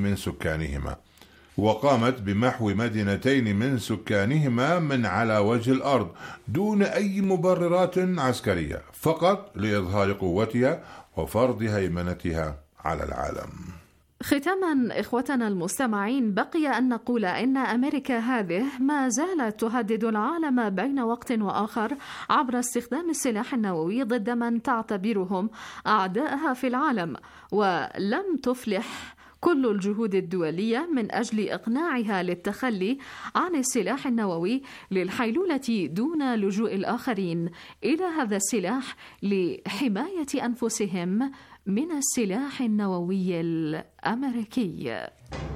من سكانهما من على وجه الأرض دون أي مبررات عسكرية، فقط لإظهار قوتها وفرض هيمنتها على العالم. ختاما إخوتنا المستمعين، بقي أن نقول إن أمريكا هذه ما زالت تهدد العالم بين وقت وآخر عبر استخدام السلاح النووي ضد من تعتبرهم أعدائها في العالم، ولم تفلح كل الجهود الدولية من أجل إقناعها للتخلي عن السلاح النووي للحيلولة دون لجوء الآخرين إلى هذا السلاح لحماية أنفسهم من السلاح النووي الأمريكي.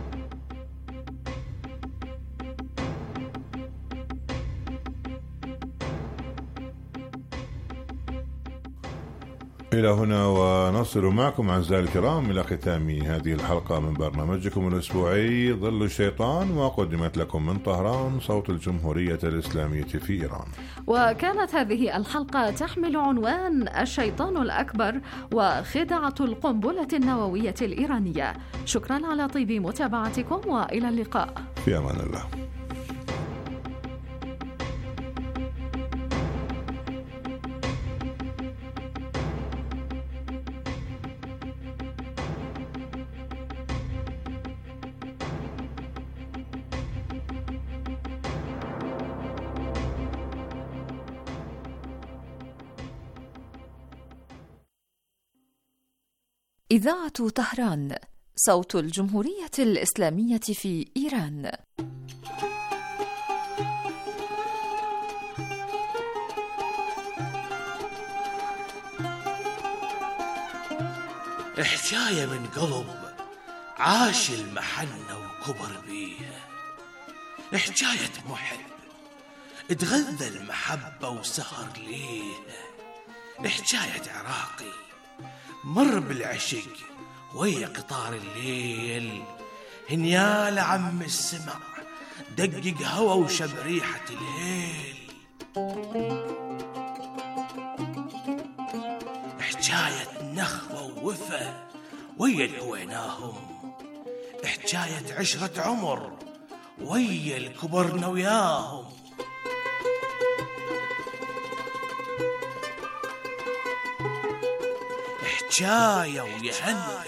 إلى هنا ونصل معكم أعزائي الكرام إلى ختام هذه الحلقة من برنامجكم الأسبوعي ظل الشيطان، وقدمت لكم من طهران صوت الجمهورية الإسلامية في إيران. وكانت هذه الحلقة تحمل عنوان الشيطان الأكبر وخدعة القنبلة النووية الإيرانية. شكرا على طيب متابعتكم وإلى اللقاء. في أمان الله. إذاعة طهران صوت الجمهورية الإسلامية في إيران. حكاية من قلب عاش المحنة وكبر بيها، حكاية محب اتغذى المحبة وسهر ليها، حكاية عراقي مر بالعشق ويا قطار الليل، هنيال عم السمع دقق هوا وشب ريحة الهيل. حكاية نخوة ووفا ويا الهويناهم، حكاية عشرة عمر ويا الكبرنا وياهم. حكاية ويهنى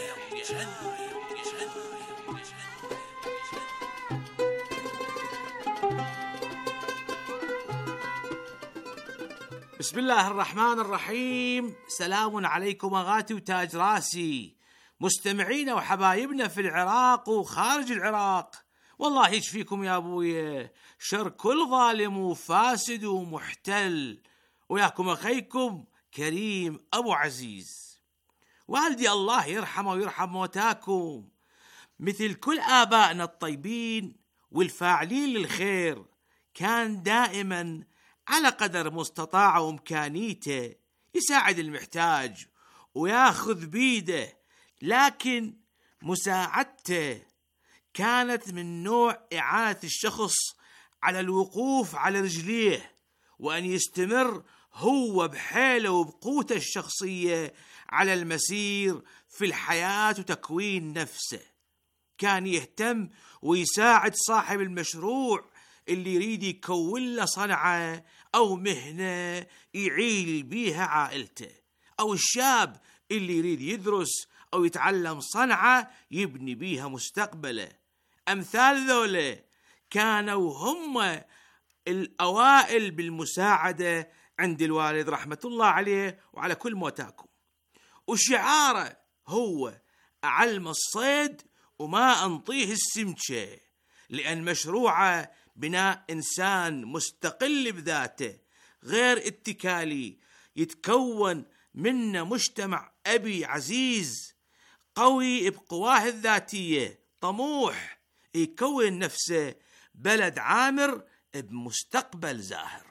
بسم الله الرحمن الرحيم. سلام عليكم أغاتي وتاج راسي، مستمعينا وحبايبنا في العراق وخارج العراق. والله يشفيكم يا أبويا شر كل ظالم وفاسد ومحتل، وياكم أخيكم كريم أبو عزيز. والدي الله يرحمه ويرحم موتاكم، مثل كل آبائنا الطيبين والفاعلين للخير، كان دائما على قدر مستطاعه وإمكانيته يساعد المحتاج وياخذ بيده، لكن مساعدته كانت من نوع إعانة الشخص على الوقوف على رجليه، وأن يستمر هو بحيله وبقوته الشخصية على المسير في الحياة وتكوين نفسه. كان يهتم ويساعد صاحب المشروع اللي يريد يكون له صنعة أو مهنة يعيل بيها عائلته، أو الشاب اللي يريد يدرس أو يتعلم صنعة يبني بيها مستقبله. أمثال ذولا كانوا هم الأوائل بالمساعدة عند الوالد رحمة الله عليه وعلى كل موتاكم. وشعاره هو أعلم الصيد وما أنطيه السمكة، لأن مشروعه بناء إنسان مستقل بذاته غير اتكالي، يتكون منه مجتمع أبي عزيز قوي بقواه الذاتية، طموح يكون نفسه بلد عامر بمستقبل زاهر.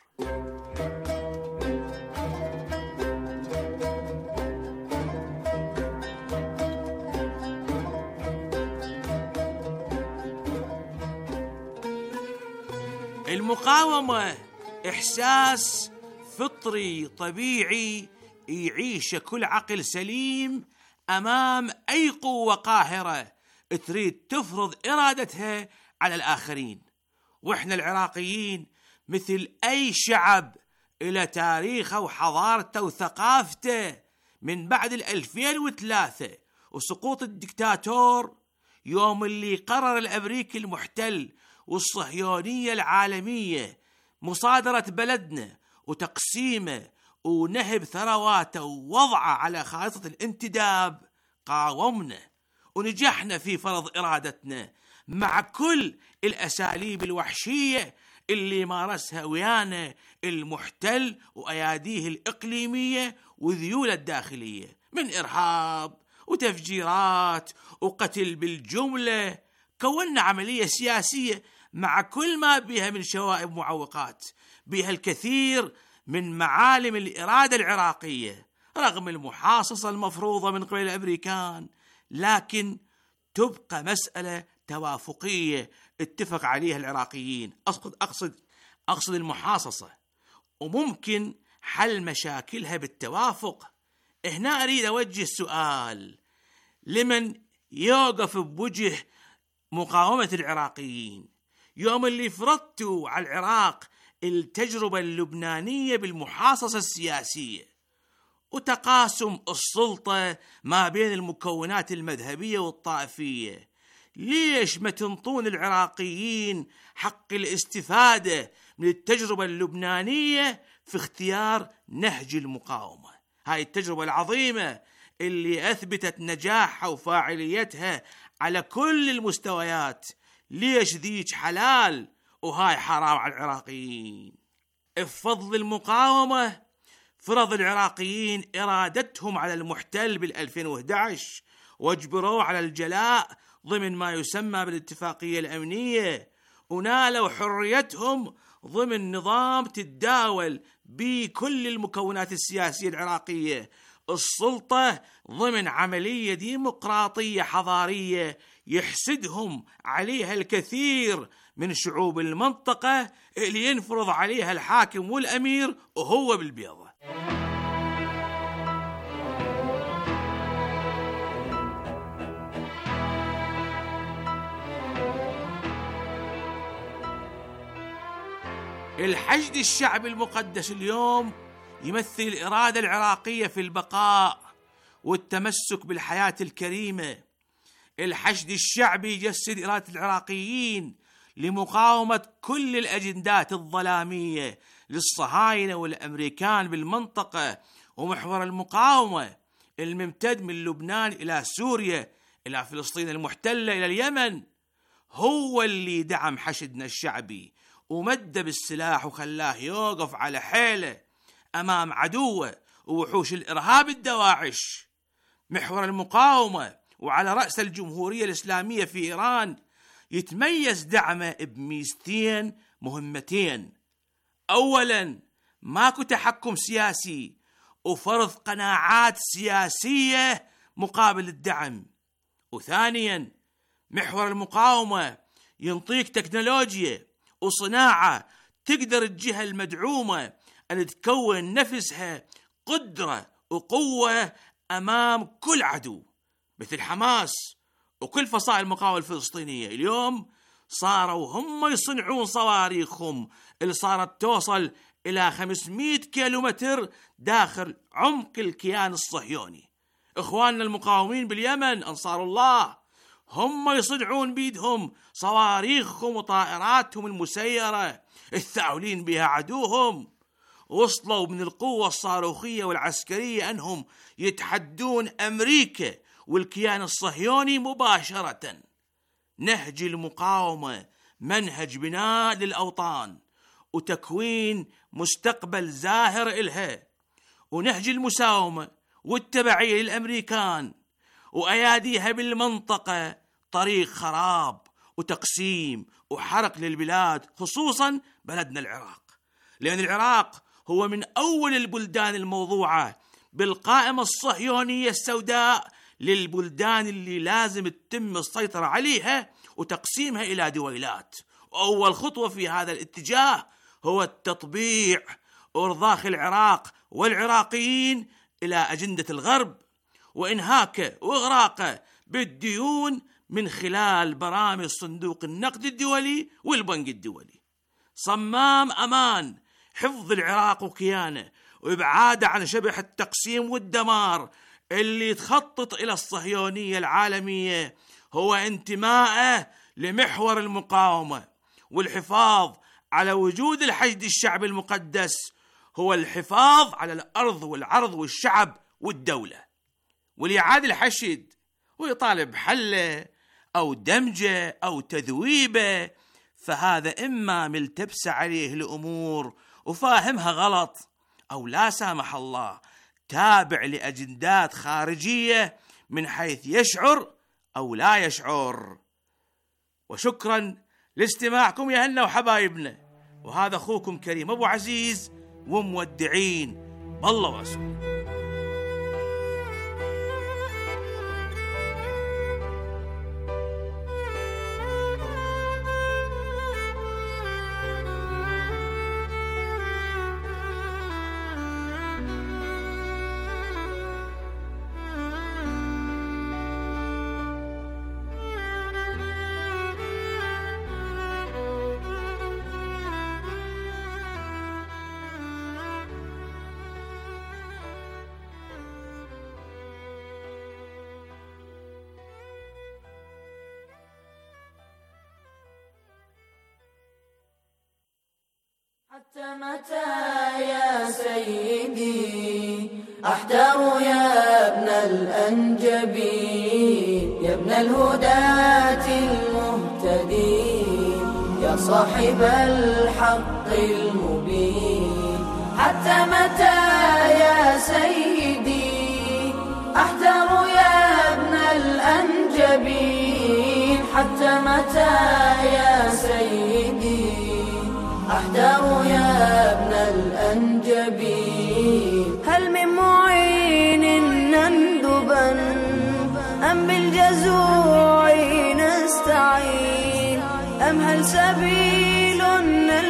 المقاومة إحساس فطري طبيعي يعيش كل عقل سليم أمام أي قوة قاهرة تريد تفرض إرادتها على الآخرين. وإحنا العراقيين مثل أي شعب إلى تاريخه وحضارته وثقافته من بعد 2003 وسقوط الدكتاتور، يوم اللي قرر الأمريكي المحتل والصهيونية العالمية مصادرة بلدنا وتقسيمه ونهب ثرواته ووضعه على خارطة الانتداب، قاومنا ونجحنا في فرض إرادتنا مع كل الأساليب الوحشية اللي مارسها ويانا المحتل وأياديه الإقليمية وذيوله الداخلية، من إرهاب وتفجيرات وقتل بالجملة. كونا عملية سياسية مع كل ما بها من شوائب معوقات، بها الكثير من معالم الإرادة العراقية رغم المحاصصة المفروضة من قبل الأمريكان، لكن تبقى مسألة توافقية اتفق عليها العراقيين. أقصد المحاصصة، وممكن حل مشاكلها بالتوافق. هنا أريد أوجه السؤال لمن يوقف بوجه مقاومة العراقيين يوم اللي فرضتوا على العراق التجربة اللبنانية بالمحاصصة السياسية وتقاسم السلطة ما بين المكونات المذهبية والطائفية. ليش ما تنطون العراقيين حق الاستفادة من التجربة اللبنانية في اختيار نهج المقاومة؟ هاي التجربة العظيمة اللي أثبتت نجاحها وفاعليتها على كل المستويات. ليش ذيك حلال وهاي حرام على العراقيين؟ بفضل المقاومة فرض العراقيين إرادتهم على المحتل بال2011 واجبروه على الجلاء ضمن ما يسمى بالاتفاقية الأمنية، ونالوا حريتهم ضمن نظام تتداول بكل المكونات السياسية العراقية السلطة ضمن عملية ديمقراطية حضارية يحسدهم عليها الكثير من شعوب المنطقة اللي ينفرض عليها الحاكم والأمير وهو بالبيضة. الحشد الشعبي المقدس اليوم يمثل الإرادة العراقية في البقاء والتمسك بالحياة الكريمة. الحشد الشعبي يجسد إرادة العراقيين لمقاومة كل الأجندات الظلامية للصهاينة والأمريكان بالمنطقة، ومحور المقاومة الممتد من لبنان إلى سوريا إلى فلسطين المحتلة إلى اليمن هو اللي دعم حشدنا الشعبي ومد بالسلاح وخلاه يوقف على حيله أمام عدوه ووحوش الإرهاب الدواعش. محور المقاومة وعلى رأس الجمهورية الإسلامية في إيران يتميز دعمه بميزتين مهمتين: أولاً ماكو تحكم سياسي وفرض قناعات سياسية مقابل الدعم، وثانياً محور المقاومة ينطيك تكنولوجيا وصناعة تقدر الجهة المدعومة أن تكون نفسها قدرة وقوة أمام كل عدو، مثل حماس وكل فصائل المقاومة الفلسطينية. اليوم صاروا هم يصنعون صواريخهم اللي صارت توصل إلى 500 كيلومتر داخل عمق الكيان الصهيوني. إخواننا المقاومين باليمن أنصار الله هم يصنعون بيدهم صواريخهم وطائراتهم المسيرة الثاولين بها عدوهم. وصلوا من القوة الصاروخية والعسكرية أنهم يتحدون أمريكا والكيان الصهيوني مباشرة. نهج المقاومة منهج بناء للأوطان وتكوين مستقبل زاهر إلها، ونهج المساومة والتبعية للأمريكان وأياديها بالمنطقة طريق خراب وتقسيم وحرق للبلاد، خصوصا بلدنا العراق، لأن العراق هو من أول البلدان الموضوعة بالقائمة الصهيونية السوداء للبلدان اللي لازم تتم السيطرة عليها وتقسيمها إلى دويلات. وأول خطوة في هذا الاتجاه هو التطبيع وإرضاخ العراق والعراقيين إلى أجندة الغرب وإنهاكه وإغراقه بالديون من خلال برامج صندوق النقد الدولي والبنك الدولي. صمام أمان حفظ العراق وكيانه وإبعاده عن شبح التقسيم والدمار اللي تخطط إلى الصهيونية العالمية هو انتمائه لمحور المقاومة، والحفاظ على وجود الحشد الشعبي المقدس هو الحفاظ على الأرض والعرض والشعب والدولة. واللي يعاد الحشد ويطالب حله أو دمجه أو تذويبه فهذا إما ملتبس عليه الأمور وفاهمها غلط، أو لا سامح الله تابع لأجندات خارجية من حيث يشعر أو لا يشعر. وشكرا لاستماعكم يا هنا وحبايبنا، وهذا أخوكم كريم أبو عزيز ومودعين بالله ورسوله. حتى متى يا سيدي أحتار يا ابن الأنجبين، يا ابن الهداة المهتدين، يا صاحب الحق المبين، حتى متى يا سيدي؟ أحتار يا ابن الأنجبين، حتى متى يا سيدي؟ أحتار يا ابن الأنجبين. هل من معين نندبا أم بالجزوع نستعين، أم هل سبيل